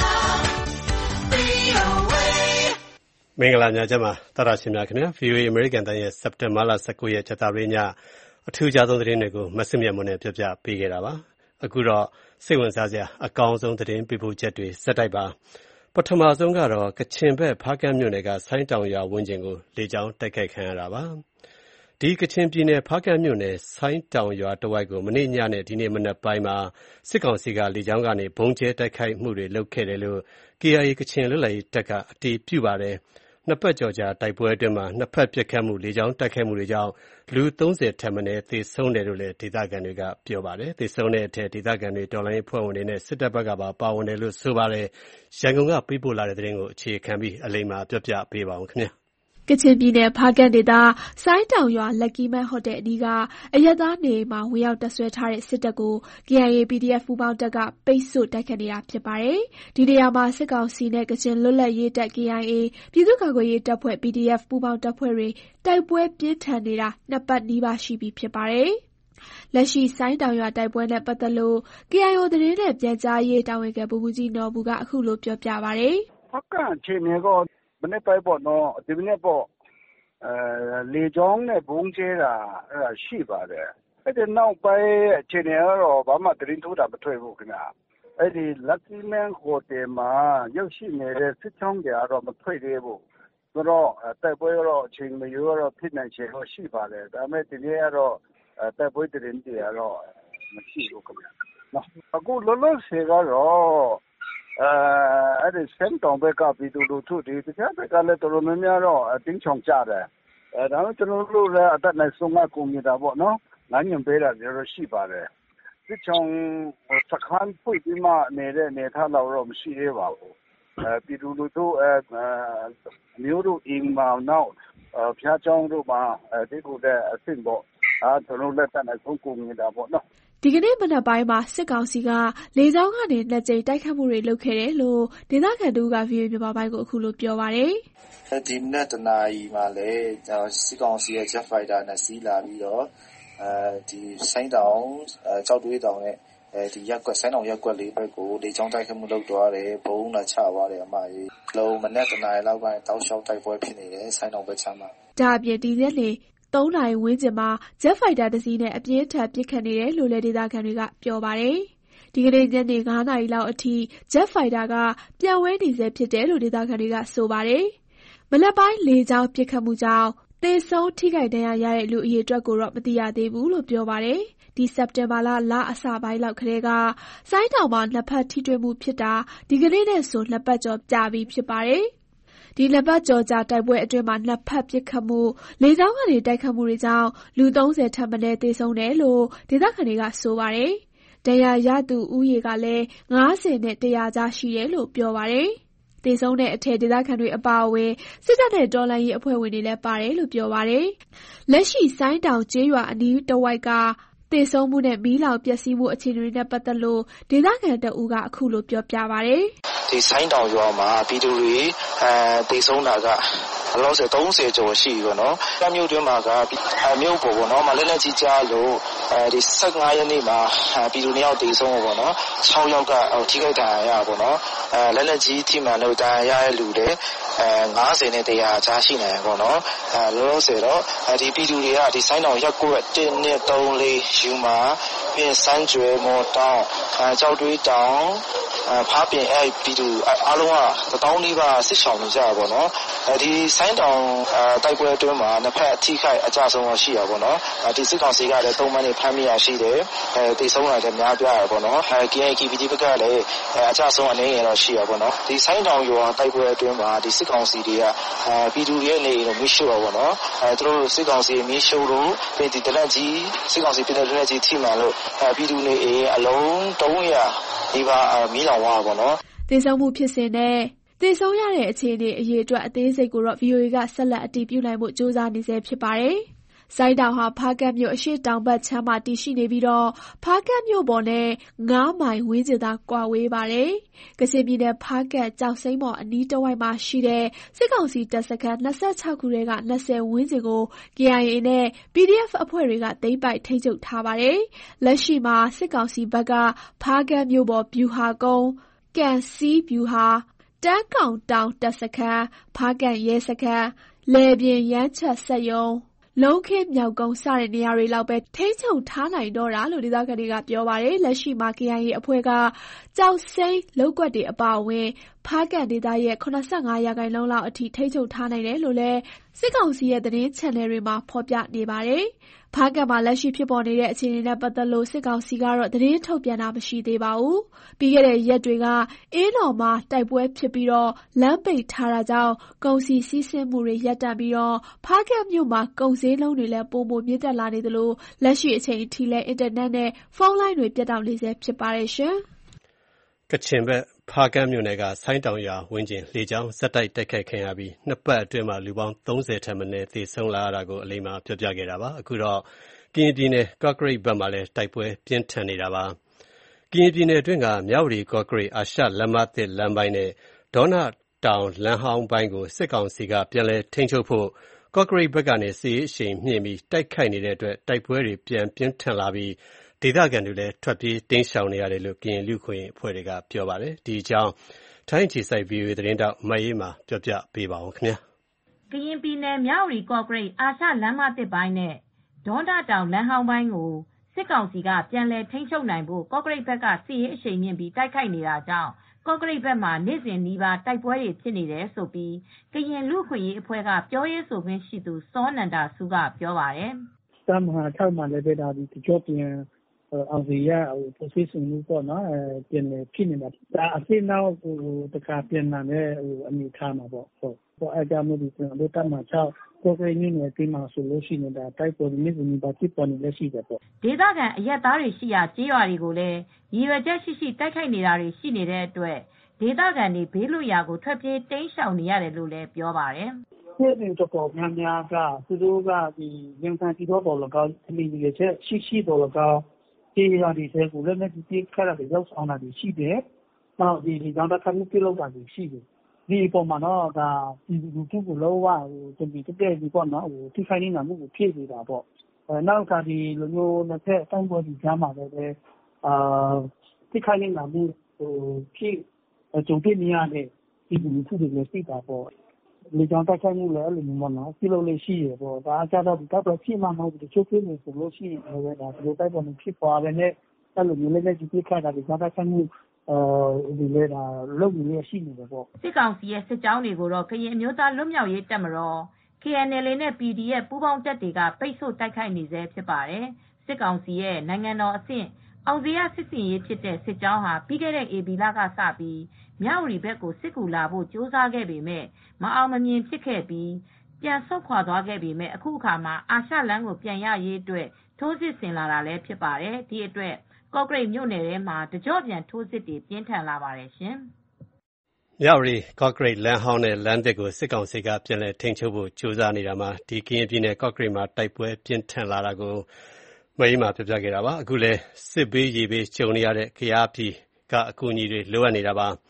V O A မင်္ဂလာညချမ်းပါတာရရှင်များခင်ဗျာ V O A အမေရိကန်တိုင်းရဲ့စက်တင်ဘာလ၁၉ရက်ကြာသပတေးညအထူးခြားဆုံးသတင်းတွေကိုမစစ်မြတ်မွန်နဲ့ပြပြပေးခဲ့တာပါအခုတော့စိတ်ဝင်စားစရာအကောင်းဆုံးသတင်းပြပို့ချက်တွေစက်တိုက်ပါပထမဆုံးကတော့ကချင်ဘက်ဖားကန့်မြို့နယ်ကဆိုင်းတောင်ရွာဝန်းကျင်ကိုလေကြောင်းတိုက်ခိုက်ခံရတာပါဒီကချင်ပြည်နယ်ဖားကန့်မြို့နယ်ဆိုင်းတောင်ရွာတဝိုက်ကိုမနေ့ညနဲ့ဒီနေ့မနက်ပိုင်းမှာစစ်ကောင်စီကလေကြောင်းကနေဘုံကျဲတိုက်ခိုက်မှုတွေလုပ်ခဲ့တယ်လို့ K I A ကချင်လွတ်လပ်ရေးတပ်ကအတည်ပြုပါတယ်နှစ်ပတ်ကျော်ကြာတိုက်ပွဲအတွင်းမှာနှစ်ဖက်ပစ်ခတ်မှုလေကြောင်းတိုက်ခိုက်မှုတွေကြောင့်လူသုံးဆယ်ထက်မနည်းသေဆုံးတယ်လို့လည်းဒေသခံတွေကပြောပါတယ်သေဆုံးတဲ့အထက်ဒေသခံတွေတော်လိုင်းအဖွဲ့ဝင်တွေနဲ့စစ်တပ်ဘက်ကပါပါဝင်တယ်လို့ဆိုပါတယ်ရန်ကုန်ကပေးပို့လာတဲ့သတင်းကိုအခြေခံပြီးအလိမ္မာပြောပြပေးပါဦးခင်ဗျာကချင်ပြည်နယ်ဖားကန့်ဒေသဆိုင်းတောင်ရွာလက်ကီးမန်းဟိုတယ်အနီးကအရပ်သားနေမှာဝင်ရောက်တပ်ဆွဲထားတဲ့စစ်တပ်ကို K I A P D F ပူးပေါင်းတပ်ကပိတ်ဆို့တိုက်ခတ်နေတာဖြစ်ပါတယ်။ဒီနေရာမှာစစ်ကောင်စီနဲ့ကချင်လွတ်လပ်ရေးတပ် K I A ပြည်သူ့ကာကွယ်ရေးတပ်ဖွဲ့ P D F ပူးပေါင်းတပ်ဖွဲ့တွေတိုက်ပွဲပြင်းထန်နေတာနှစ်ပတ်နီးပါးရှိပြီဖြစ်ပါတယ်။လက်ရှိဆိုင်းတောင်ရွာတိုက်ပွဲနဲ့ပတ်သက်လို့ K I O သတင်းနဲ့ပြန်ကြားရေးတာဝန်ခံဗိုလ်မှူးကြီးနော်ဘူကအခုလိုပြောပြပါတယ်။ဖားကန့်အခြေအနေကမနေ့ပိုင်းပေါ့နော်ဒီမနေ့ပေါ့အဲလေကြောင်းနဲ့ဘုံကျဲတာအဲ့ဒါရှိပါတယ်အဲ့ဒီနောက်ပိုင်းအခြေအနေကတော့ဘာမှသတင်းထုတ်တာမတွေ့ဘူးခင်ဗျာအဲ့ဒီ Lucky Man Hotel မှာရောက်ရှိနေတဲ့စစ်ချောင်းတွေကတော့မတွေ့သေးဘူးဆိုတော့တိုက်ပွဲတော့အချိန်မရွေးတော့ဖြစ်နိုင်ချေတော့ရှိပါတယ်ဒါပေမဲ့ဒီနေ့ကတော့တိုက်ပွဲသတင်းတွေကတော့မရှိဘူးခင်ဗျာနော်အခုလောလောဆယ်ကတော့အဲအဲ့ဒီစင်တောင်ဘက်ကပြည်သူလူထုတွေတခြားဘက်ကလည်းတော်တော်များများတော့တင်းချောင်ကြတယ်အဲဒါတော့ကျွန်တော်တို့လည်းအသက်နဲ့ဆုံးမကုန်နေတာပေါ့နော်ငါညင်ပေးတာကြတော့ရှိပါတယ်ဒီချောင်စခန်းဖွင့်ပြီးမှနေတဲ့နေထားတော့မရှိသေးပါဘူးအဲပြည်သူလူထုအဲမျိုးတို့အင်းမောင်နောက်ဖျားချောင်းတို့မှာဒီကိုတဲ့အဆင့်ပေါ့အဲကျွန်တော်လည်းအသက်နဲ့ဆုံးကုန်နေတာပေါ့နော်ဒီကနေ့မနက်ပိုင်းမှာစစ်ကောင်စီကလေကြောင်းကနေနှစ်ကြိမ်တိုက်ခတ်မှုတွေလုပ်ခဲ့တယ်လို့ဒေသခံတို့က V O A မြန်မာပိုင်းကိုအခုလိုပြောပါတယ်။ဒီနေ့တနာရီမှာလည်းစစ်ကောင်စီရဲ့ Jet Fighter နဲ့စီးလာပြီးတော့အဲဒီဆိုင်းတောင်ကြောက်တွေးတောင်နဲ့အဲဒီရက်ကွက်ဆိုင်းတောင်ရက်ကွက်လေးဘက်ကိုလေကြောင်းတိုက်ခတ်မှုလုပ်သွားတယ်ဘုံနဲ့ချသွားတယ်အမကြီးလုံးမနက်တနာရီလောက်ကနေတောက်လျှောက်တိုက်ပွဲဖြစ်နေတယ်ဆိုင်းတောင်ဘက်ချမ်းမှာဒါအပြင်ဒီနေ့လေသုံးနာရီဝန်းကျင်မှာ Jet Fighter တစ်စီးနဲ့အပြင်းထန်ပစ်ခတ်နေတယ်လို့လည်းဒေသခံတွေကပြောပါတယ်။ဒီကနေ့ညနေငါးနာရီလောက်အထိ Jet Fighter ကပြန်ဝဲနေဆဲဖြစ်တယ်လို့ဒေသခံတွေကဆိုပါတယ်။မနက်ပိုင်းလေကြောင်းပစ်ခတ်မှုကြောင့်သေဆုံးထိခိုက်ဒဏ်ရာရတဲ့လူအရေအတွက်ကိုတော့မသိရသေးဘူးလို့ပြောပါတယ်။ဒီစက်တင်ဘာလလအစပိုင်းလောက်ကတည်းကဆိုင်းတောင်မှာနှစ်ဖက်ထိတွေ့မှုဖြစ်တာဒီကနေ့နဲ့ဆိုနှစ်ပတ်ကျော်ကြာပြီဖြစ်ပါတယ်။ဒီနှစ်ပတ်ကျော်ကြာတိုက်ပွဲအတွင်းမှာနှစ်ဖက်ပစ်ခတ်မှုလေကြောင်းကနေတိုက်ခတ်မှုတွေကြောင့်လူသုံးဆယ်ထက်မနည်းသေဆုံးတယ်လို့ဒေသခံတွေကဆိုပါတယ်။တရားရသူဦးရေကလည်းငါးဆယ်နဲ့တရာကြားရှိတယ်လို့ပြောပါတယ်။သေဆုံးတဲ့အထက်ဒေသခံတွေအပါအဝင်စစ်တပ်နဲ့တော်လှန်ရေးအဖွဲ့ဝင်တွေလည်းပါတယ်လို့ပြောပါတယ်။လက်ရှိဆိုင်းတောင်ကျေးရွာအနီးတဝိုက်ကသေဆုံးမှုနဲ့မီးလောင်ပျက်စီးမှုအခြေအနေတွေနဲ့ပတ်သက်လို့ဒေသခံတအူးကအခုလိုပြောပြပါတယ်။ဒီဆိုင်းတောင်ရွာမှာပြည်သူတွေအဲသေဆုံးတာကလောဆယ်သုံးဆယ်ကျော်ရှိပြီပေါ့နော်။ကမ်းမြို့တွင်းမှာကမြို့ပေါ်ပေါ့နော်။မလက်လက်ကြီးကြားလို့အဲဒီဆယ့်ငါးရက်နေ့မှာပြည်သူနှစ်ယောက်တေဆုံးပေါ့နော်။ခြောက်ယောက်ကထိခိုက်ဒဏ်ရာရပေါ့နော်။အဲလက်လက်ကြီးထိမှန်လို့ဒဏ်ရာရတဲ့လူတွေအဲငါးဆယ်နဲ့တရာကြားရှိနေပေါ့နော်။အဲလောလောဆယ်တော့ဒီပြည်သူတွေကဒီဆိုင်းတောင်ရက်ကွက်တစ် နှစ် သုံး လေးယူမှာပြင်စမ်းကျွဲမော်တောင်အဲကြောက်တွေးတောင်အဲဖားပြင်အဲပြည်သူအားလုံးကတထောင်နီးပါးစစ်ဆောင်နေကြပါပေါ့နော်အဲဒီဆိုင်းတောင်အဲတိုက်ပွဲအတွင်းမှာနှစ်ဖက်အထိခိုက်အကြဆုံးရှိရပါပေါ့နော်ဒီစစ်ကောင်စီကလည်းသုံးမနေဖမ်းမိရရှိတယ်အဲတိတ်ဆုံးလာတယ်များပြရပေါ့နော်အဲ K I K P D ဘက်ကလည်းအကြဆုံးအနေနဲ့တော့ရှိရပါပေါ့နော်ဒီဆိုင်းတောင်ရွာတိုက်ပွဲအတွင်းမှာဒီစစ်ကောင်စီတွေကအဲပြည်သူတွေနေတော့မရှိတော့ပေါ့နော်အဲသူတို့စစ်ကောင်စီမီးရှို့လို့ပြည်သူတလက်ကြီးစစ်ကောင်စီပြည်သူတလက်ကြီးထိမှန်လို့အဲပြည်သူနေအလုံးသုံးရာဒီပါမီးလောင်သွားပါတော့သေဆုံးမှုဖြစ်စဉ်နဲ့သေဆုံးရတဲ့အခြေအနေအရေးအတွက်အသေးစိတ်ကိုတော့ ဗွီအိုအေကဆက်လက်အတည်ပြုနိုင်ဖို့ကြိုးစားနေဆဲဖြစ်ပါတယ်။ဆိုင်းတောင်ဟာဖားကန့်မြို့အရှေ့တောင်ဘက်ခြမ်းမှာတည်ရှိနေပြီးတော့ဖားကန့်မြို့ပေါ်နဲ့ငါးမိုင်ဝန်းကျင်သာကွာဝေးပါတယ်။ကချင်ပြည်နယ်ဖားကန့်ကျောက်စိမ်းမော်အနီးတစ်ဝိုက်မှာရှိတဲ့စစ်ကောင်စီတပ်စခန်း၂၆ခုထဲက၂၀ဝန်းကျင်ကို K I A နဲ့ P D F အဖွဲ့တွေကသိမ်းပိုက်ထိန်းချုပ်ထားပါတယ်။လက်ရှိမှာစစ်ကောင်စီဘက်ကဖားကန့်မြို့ပေါ်ဗျူဟာကုန်း၊ကံစီးဗျူဟာတန်းကောင်တောင်တပ်စခန်း၊ဖားကန့်ရဲစခန်း၊လယ်ပြင်ရမ်းချက်စက်ရုံ၊လုံးခင်းမြောက်ကုန်းစတဲ့နေရာတွေလောက်ပဲထိန်းချုပ်ထားနိုင်တော့တာလို့ဒေသခံတွေကပြောပါတယ်။လက်ရှိမှာ K I A အဖွဲ့ကကျောက်စိမ်းလုပ်ကွက်တွေအပါအဝင်ဖားကန့်ဒေသရဲ့၇၅ရာခိုင်နှုန်းလောက်အထိထိန်းချုပ်ထားနိုင်တယ်လို့လည်းစစ်ကောင်စီရဲ့သတင်းချန်နယ်တွေမှာဖော်ပြနေပါတယ်။ဖားကန့်မှာလက်ရှိဖြစ်ပေါ်နေတဲ့အခြေအနေနဲ့ပတ်သက်လို့စစ်ကောင်စီကတော့သတင်းထုတ်ပြန်တာမရှိသေးပါဘူး။ပြီးခဲ့တဲ့ရက်တွေကအင်းတော်မှာတိုက်ပွဲဖြစ်ပြီးတော့လမ်းပိတ်ထားတာကြောင့်ကုန်စည်စီးဆင်းမှုတွေရပ်တန့်ပြီးတော့ဖားကန့်မြို့မှာကုန်စည်နှုန်းတွေလည်းပိုမိုမြင့်တက်လာနေသလိုလက်ရှိအချိန်အထိလည်းအင်တာနက်နဲ့ဖုန်းလိုင်းတွေပြတ်တောက်နေဆဲဖြစ်ပါတယ်ရှင်။ကချင်ဘက်ဖားကန့်မြို့နယ်ကဆိုင်းတောင်ရွာဝန်းကျင်လေကြောင်းဆက်တိုက်တိုက်ခိုက်ခံရပြီးနှစ်ပတ်အတွင်းမှာလူပေါင်းသုံးဆယ်ထက်မနည်းသေဆုံးလာရတာကိုအလိမ္မာပြောပြခဲ့တာပါ။အခုတော့ကရင်ပြည်နယ်ကော့ကရိတ်ဘက်မှာလည်းတိုက်ပွဲပြင်းထန်နေတာပါ။ကရင်ပြည်နယ်အတွင်းကမြဝတီကော့ကရိတ်အာရှလမ်းမသစ်လမ်းပိုင်းနဲ့ဒေါနတောင်လမ်းဟောင်းပိုင်းကိုစစ်ကောင်စီကပြန်လည်ထိန်းချုပ်ဖို့ကော့ကရိတ်ဘက်ကနေစစ်ရေးအရှိန်မြှင့်ပြီးတိုက်ခိုက်နေတဲ့အတွက်တိုက်ပွဲတွေပြန်ပြင်းထန်လာပြီးဒေသခံတွေလည်းထွက်ပြေးတိမ်းရှောင်နေရတယ်လို့ကရင်လူ့အခွင့်အရေးအဖွဲ့တွေကပြောပါတယ်။ဒီအကြောင်းထိုင်းအခြေစိုက် ဗွီအိုအေသတင်းထောက်မအေးမာပြောပြပေးပါဦးခင်ဗျာ။ကရင်ပြည်နယ်မြဝတီကော့ကရိတ်အာရှလမ်းမသစ်ပိုင်းနဲ့ဒေါနတောင်လမ်းဟောင်းပိုင်းကိုစစ်ကောင်စီကပြန်လည်ထိန်းချုပ်နိုင်ဖို့ကော့ကရိတ်ဘက်ကစစ်ရေးအရှိန်မြင့်ပြီးတိုက်ခိုက်နေတာကြောင့်ကော့ကရိတ်ဘက်မှာနေ့စဉ်နီးပါးတိုက်ပွဲတွေဖြစ်နေတယ်လို့ကရင်လူ့အခွင့်အရေးအဖွဲ့ကပြောရေးဆိုခွင့်ရှိသူစောနန္ဒဆူးကပြောပါတယ်။“တပ်မဟာ၆မှာလည်းတကျော့ပြန်အောင်ဇေယျထိုးစစ်ဆင်မှုပေါ့နော်ပြန်လည်ဖြစ်နေတာဒါအဖြစ်နောက်တခါပြန်လာတဲ့အနေအထားမှာပေါ့ဟုတ်အဲဒါကြောင့်မို့လို့ကျွန်တော်တို့တပ်မဟာ၆ကိုယ်ကင်းနေပြီးမှဆိုလို့ရှိရင်ဒါတိုက်ပွဲနည်းနည်းပါဖြစ်ပေါ်နေလက်ရှိတယ်ပေါ့ဒေသခံအရက်သားတွေရှိရာကြေးရွာတွေကိုလည်းရည်ရွယ်ချက်ရှိရှိတိုက်ခိုက်နေတာတွေရှိနေတဲ့အတွက်ဒေသခံတွေဘေးလွတ်ရာကိုထွက်ပြေးတိမ်းရှောင်နေရတယ်လို့လည်းပြောပါတယ်ပြည်သူတော်တော်များများကသူတို့ကဒီရန်ကုန်ပြည်တော်ပေါ်လောကအမိကြီးချက်ရှိရှိပေါ်လောကဒီရာဒီတဲ့ကိုလည်းဒီခါရတဲ့ရောက်အောင်လာရှိတယ်။နောက်ဒီဒီတော့တစ်ခါမျိုးပြုလုပ်တာရှိတယ်။ဒီပုံမှာတော့ဒါဒီလူထုကိုလောကဟိုတပည့်တပည့်ဒီပေါ့နော်ဟိုထိခိုက်နေတာမျိုးကိုဖြစ်နေတာပေါ့။အဲနောက်ကဒီလိုမျိုးတစ်ဖက်အတိုင်းပေါ်ဒီကြားမှာလည်းအာထိခိုက်နေတာမျိုးဟိုဖြစ်ကြုံပြနေရတဲ့ဒီလူထုတွေလည်းသိတာပေါ့။လေကြောင်းတိုက်ခိုက်မှုလည်းအဲ့လိုမျိုးပေါ့နော်ပြုလုပ်လို့ရှိရပေါ့ဒါအကြတော့ဒီတော့ဖြစ်မှမဟုတ်ဘူးတချို့ဖြစ်နေဆိုလို့ရှိရင်လည်းဒါဒီလိုတိုက်ပေါ်နေဖြစ်သွားတယ်နဲ့အဲ့လိုမျိုးလည်းကြည့်ပြခါတာဒီတော့တိုက်ခိုက်မှုအဲဒီလေဒါလုံနေရရှိနေတယ်ပေါ့စစ်ကောင်စီရဲ့စစ်ကြောင်းတွေကိုတော့ကရင်အမျိုးသားလွတ်မြောက်ရေးတပ်မတော် K N L A နဲ့ P D F ပူးပေါင်းတပ်တွေကပိတ်ဆို့တိုက်ခိုက်နေဆဲဖြစ်ပါတယ်စစ်ကောင်စီရဲ့နိုင်ငံတော်အဆင့်အောင်ဇေယျစစ်စင်ရေးဖြစ်တဲ့စစ်ကြောင်းဟာပြီးခဲ့တဲ့ဧပြီလကစပြီးမြဝတီဘက်ကိုစစ်ကူလာဖို့ကြိုးစားခဲ့ပေမဲ့မအောင်မမြင်ဖြစ်ခဲ့ပြီးပြန်ဆုတ်ခွာသွားခဲ့ပေမဲ့အခုအခါမှာအာရှလမ်းကိုပြန်ရရေးအတွက်ထိုးစစ်ဆင်လာတာလည်းဖြစ်ပါတယ်ဒီအတွက်ကော့ကရိတ်မြို့နယ်ထဲမှာတကြော့ပြန်ထိုးစစ်တွေပြင်းထန်လာပါတယ်ရှင်မြဝတီကော့ကရိတ်လမ်းဟောင်းနဲ့လမ်းသစ်ကိုစစ်ကောင်စီကပြန်လည်ထိန်းချုပ်ဖို့ကြိုးစားနေတာမှာဒီကရင်ပြည်နယ်ကော့ကရိတ်မှာတိုက်ပွဲပြင်းထန်လာတာကိုမအေးမာပြောပြခဲ့တာပါအခုလဲစစ်ဘေးရေဘေးကြုံနေရတဲ့ကယားပြည်ကအကူအညီတွေလိုအပ်နေတာပါ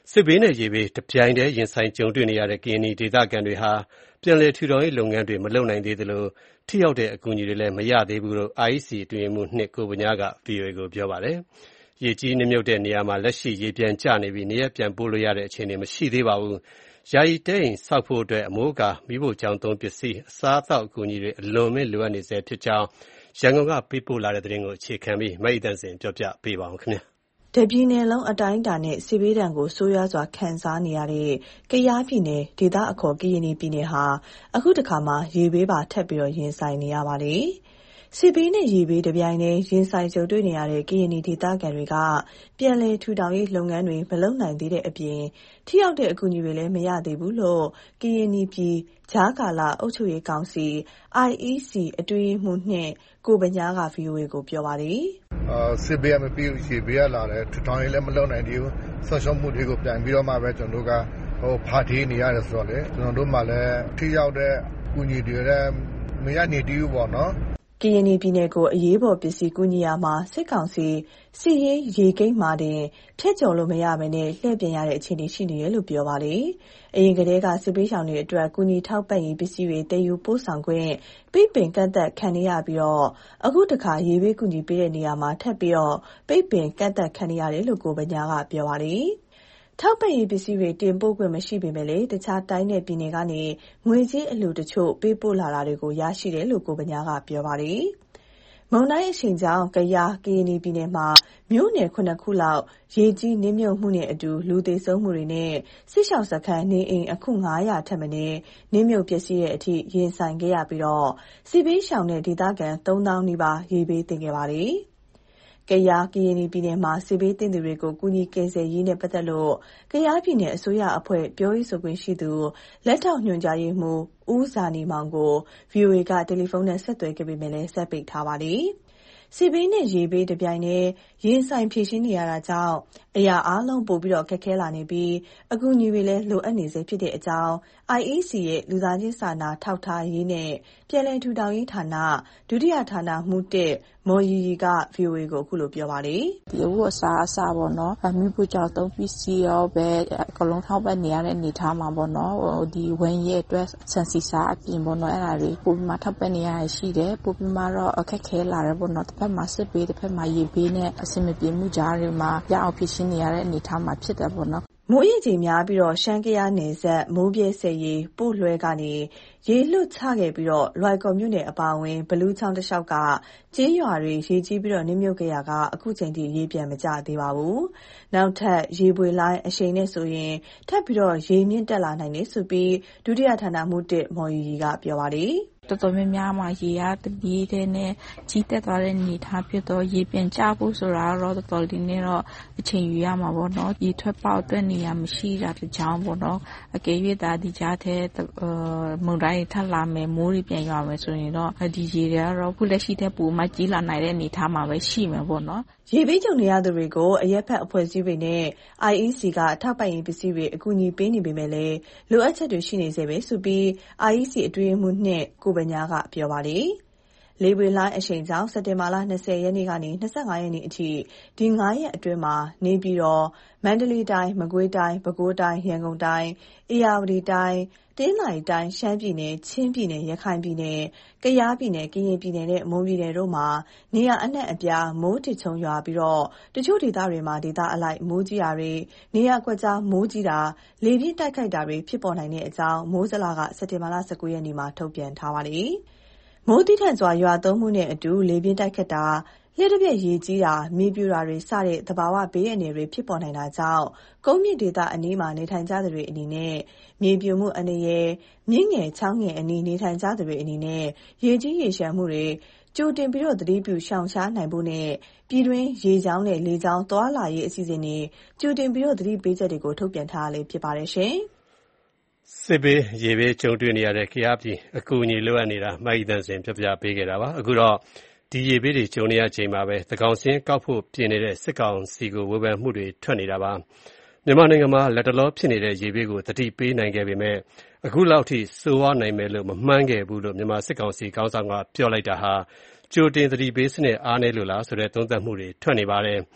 စစ်ဘေးနဲ့ရေဘေးတပြိုင်တည်းရင်ဆိုင်ကြုံတွေ့နေရတဲ့ကရင်နီဒေသခံတွေဟာပြန်လည်ထူထောင်ရေးလုပ်ငန်းတွေမလုပ်နိုင်သေးသလိုထိရောက်တဲ့အကူအညီတွေလည်းမရသေးဘူးလို့ I E C အတွင်းရေးမှူးနှစ်ကိုဗညားက ဗွီအိုအေကိုပြောပါတယ်။ရေကြီးနစ်မြုပ်တဲ့နေရာမှာလက်ရှိရေပြန်ကျနေပြီးနေရပ်ပြန်ပို့လို့ရတဲ့အခြေအနေမရှိသေးပါဘူး။ယာယီတဲအိမ်ဆောက်ဖို့အတွက်အမိုးအကာမီးဖိုချောင်သုံးပစ္စည်းအစားအသောက်အကူအညီတွေအလွန်အမင်းလိုအပ်နေဆဲဖြစ်ကြောင်းရန်ကုန်ကပေးပို့လာတဲ့သတင်းကိုအခြေခံပြီးမအိသန့်စင်ပြောပြပေးပါဦးခင်ဗျာ။တပြည်နယ်လုံးအတိုင်းအတာနဲ့စစ်ဘေးဒဏ်ကိုဆိုးရွားစွာခံစားနေရတဲ့ကယားပြည်နယ်ဒေသအခေါ်ကရင်နီပြည်နယ်ဟာအခုတခါမှရေဘေးပါထပ်ပြီးရင်ဆိုင်နေရပါတယ်။စစ်ဘေးနဲ့ရေဘေးတပြိုင်တည်းရင်ဆိုင်ကြုံတွေ့နေရတဲ့ကရင်နီဒေသခံတွေကပြန်လည်ထူထောင်ရေးလုပ်ငန်းတွေမလုပ်နိုင်သေးတဲ့အပြင်ထိရောက်တဲ့အကူအညီတွေလည်းမရသေးဘူးလို့ကရင်နီပြည်ကြားကာလအုပ်ချုပ်ရေးကောင်စီ I E C အတွင်းရေးမှူးနှစ်ကိုဗညားက ဗွီအိုအေကိုပြောပါတယ်။အာစစ်ဘေးကမပြီးရေဘေးကလာတယ်ထူထောင်ရေးလည်းမလုပ်နိုင်သေးဘူးဆော့ရှော့မှုတွေကိုပြန်ပြီးတော့မှပဲကျွန်တော်တို့ကဟိုဖာထေးနေရတယ်ဆိုတော့လေကျွန်တော်တို့မှလည်းထိရောက်တဲ့အကူအညီတွေလည်းမရနေသေးဘူးပေါ့နော်ကရင်နီပြည်နယ်ကိုအရေးပေါ်ပစ္စည်းကူညီရာမှာစစ်ကောင်စီစီရေးရေကိန်းမှာတင်ဖျက်ကျော်လို့မရဘဲနဲ့လှည့်ပြန်ရတဲ့အခြေအနေရှိနေတယ်လို့ပြောပါတယ်။အရင်ကတည်းကစစ်ပေးဆောင်တွေအတွက်ကူညီထောက်ပံ့ရေးပစ္စည်းတွေတည်ယူပို့ဆောင်ခွင့်ပိတ်ပင်ကန့်သက်ခံရပြီးတော့အခုတခါရေဘေးကူညီပေးတဲ့နေရာမှာထပ်ပြီးတော့ပိတ်ပင်ကန့်သက်ခံရတယ်လို့ကိုဗညာကပြောပါတယ်။ထောက်ပံ့ရေးပစ္စည်းတွေတင်ပို့ခွင့်မရှိပေမဲ့လည်းတခြားတိုင်းနယ်ပြည်နယ်ကနေငွေကြေးအလှူတချို့ပေးပို့လာတာတွေကိုရရှိတယ်လို့ကိုဗညာကပြောပါတယ်။မုန်တိုင်းအရှိန်ကြောင့်ကယားကရင်နီပြည်နယ်မှာမြို့နယ်ခုနှစ်ခုလောက်ရေကြီးနစ်မြုပ်မှုနဲ့အတူလူသေဆုံးမှုတွေနဲ့စစ်ရှောင်စခန်းနေအိမ်အခုငါးရာထက်မနည်းနစ်မြုပ်ပျက်စီးတဲ့အထိရင်ဆိုင်ခဲ့ရပြီးတော့စစ်ဘေးရှောင်တဲ့ဒေသခံသုံးသောင်းနီးပါးရေဘေးသင့်ခဲ့ပါတယ်။ကယားကရင်နီပြည်နယ်မှာစစ်ဘေးသင့်သူတွေကိုကူညီကယ်ဆယ်ရေးနဲ့ပတ်သက်လို့ကယားပြည်နယ်အစိုးရအဖွဲ့ပြောရေးဆိုခွင့်ရှိသူလက်ထောက်ညွှန်ကြားရေးမှူးဦးဇာနီမောင်ကို ဗွီအိုအေကတယ်လီဖုန်းနဲ့ဆက်သွယ်ခဲ့ပေမဲ့လည်းဆက်ပိတ်ထားပါတယ်။စစ်ဘေးနဲ့ရေဘေးတပြိုင်တည်းရင်ဆိုင်ဖြည့်ရှင်းနေရတာကြောင့်အရာအားလုံးပိုပြီးတော့ခက်ခဲလာနေပြီးအကူအညီတွေလည်းလိုအပ်နေစေဖြစ်တဲ့အကြောင်း I E C ရဲ့လူသားချင်းစာနာထောက်ထားရေးနဲ့ပြည်လည်ထူထောင်ရေးဌာနဒုတိယဌာနမှူးတစ်မော်ရီရီက ဗွီအိုအေကိုအခုလိုပြောပါတယ်။ဒီအဝတ်အစားအစားပေါ့နော်အမျိုးပကြောင်သုံးပစ္စည်းရောပဲအကလုံးထောက်ပံ့နေရတဲ့အနေထားမှာပေါ့နော်ဒီဝန်ရဲ့အတွက်ဆန်စီစာအပြင်ပေါ့နော်အဲ့ဒါတွေပိုပြီးမှထောက်ပံ့နေရရှိတယ်ပိုပြီးမှတော့အခက်ခဲလာတယ်ပေါ့နော်တစ်ဖက်မှာစစ်ပေးတစ်ဖက်မှာရေပေးနဲ့အဆင်မပြေမှုကြားတွေမှာရအောင်ဖြစ်ရှင်းနေရတဲ့အနေထားမှာဖြစ်တယ်ပေါ့နော်မိုးရေချိန်များပြီးတော့ရှမ်းကယားနယ်စပ်မိုးပြဲဆယ်ရီပို့လွှဲကနေရေလွတ်ချခဲ့ပြီးတော့လွိုင်ကော်မြို့နယ်အပါအဝင်ဘလူးချောင်းတစ်လျှောက်ကကျေးရွာတွေရေကြီးပြီးတော့နစ်မြုပ်ခဲ့ရကအခုချိန်ထိရေပြန်မကျသေးပါဘူး။နောက်ထပ်ရေပွေလိုင်းအရှိန်နဲ့ဆိုရင်ထပ်ပြီးတော့ရေမြင့်တက်လာနိုင်တယ်ဆိုပြီးဒုတိယဌာနမှူးတစ်မော်ရီရီကပြောပါတယ်။တော်တော်များများမှာရေရတပြေးတဲ့နဲ့ကြီးတက်သွားတဲ့အနေထားဖြစ်တော့ရေပြန်ကျဖို့ဆိုတာတော့တော်တော်လေးနဲ့တော့အချိန်ယူရမှာပေါ့နော်ရေထွက်ပေါက်အတွက်နေရာမရှိတာတကြောင်ပေါ့နော်အကယ်၍သာဒီကြားတဲ့မုန်တိုင်းထပ်လာမယ်မိုးတွေပြန်ရွာမယ်ဆိုရင်တော့ဒီရေတွေကတော့ခုလက်ရှိတဲ့ပူမှကြီးလာနိုင်တဲ့အနေထားမှာပဲရှိမယ်ပေါ့နော်ရေဘေးကြုံနေရသူတွေကိုအရက်ဖက်အဖွဲ့အစည်းတွေနဲ့ I E C ကထောက်ပံ့ရေးပစ္စည်းတွေအကူအညီပေးနေပေမဲ့လည်းလိုအပ်ချက်တွေရှိနေသေးပဲဆိုပြီး I E C အတွင်းမှုနှစ်ကိုဗညာကပြောပါတယ်။လေပွေလိုင်းအရှိန်ကြောင့်စက်တင်ဘာလ၂၀ရက်နေ့ကနေ၂၅ရက်နေ့အထိဒီငါးရက်အတွင်းမှာနေပြည်တော်မန္တလေးတိုင်းမကွေးတိုင်းပဲခူးတိုင်းရန်ကုန်တိုင်းဧရာဝတီတိုင်းတနင်္သာရီတိုင်းရှမ်းပြည်နယ်ချင်းပြည်နယ်ရခိုင်ပြည်နယ်ကယားပြည်နယ်ကရင်ပြည်နယ်နဲ့မွန်ပြည်နယ်တို့မှာနေရာအနှံ့အပြားမိုးထစ်ချုံရွာပြီးတော့တချို့ဒေသတွေမှာဒေသအလိုက်မိုးကြီးတာတွေနေရာကွက်ကြားမိုးကြီးတာလေပြင်းတိုက်ခိုက်တာတွေဖြစ်ပေါ်နိုင်တဲ့အကြောင်းမိုးစလာကစက်တင်ဘာလ၁၉ရက်နေ့မှာထုတ်ပြန်ထားပါတယ်။မိုးတိထန်စွာရွာသွန်းမှုနဲ့အတူလေပြင်းတိုက်ခတ်တာလျှက်တစ်ပြက်ရေကြီးတာမြေပြိုတာတွေစတဲ့သဘာဝဘေးအန္တရာယ်တွေဖြစ်ပေါ်နိုင်တာကြောင့်ကုန်းမြင့်ဒေသအနီးမှာနေထိုင်ကြသူတွေအနေနဲ့မြေပြိုမှုအန္တရာယ်မြင့်ငယ်ချောင်းငယ်အနီးနေထိုင်ကြသူတွေအနေနဲ့ရေကြီးရေရှမ်းမှုတွေကြိုတင်ပြီးတော့သတိပြုရှောင်ရှားနိုင်ဖို့နဲ့ပြည်တွင်းရေကြောင်းနဲ့လေကြောင်းသွားလာရေးအစီအစဉ်တွေကြိုတင်ပြီးတော့သတိပေးချက်တွေကိုထုတ်ပြန်ထားရလေဖြစ်ပါတယ်ရှင်။စစ်ဘေးရေဘေးကြုံတွေ့နေရတဲ့ကယားပြည်အကူအညီလိုအပ်နေတာမိုက်တန်စင်ပြပြပေးခဲ့တာပါအခုတော့ဒီရေဘေးတွေကြုံနေရချိန်မှာပဲသကောင်စင်းကောက်ဖို့ပြင်နေတဲ့စစ်ကောင်စီကိုဝေဖန်မှုတွေထွက်နေတာပါမြန်မာနိုင်ငံမှာလက်တလောဖြစ်နေတဲ့ရေဘေးကိုသတိပေးနိုင်ခဲ့ပေမဲ့အခုလောက်ထိစိုးဝါးနိုင်မယ်လို့မမှန်းခဲ့ဘူးလို့မြန်မာစစ်ကောင်စီခေါင်းဆောင်ကပြောလိုက်တာဟာကြိုတင်သတိပေးစနစ်အားနည်းလို့လားဆိုတဲ့သုံးသပ်မှုတွေထွက်နေပါတယ်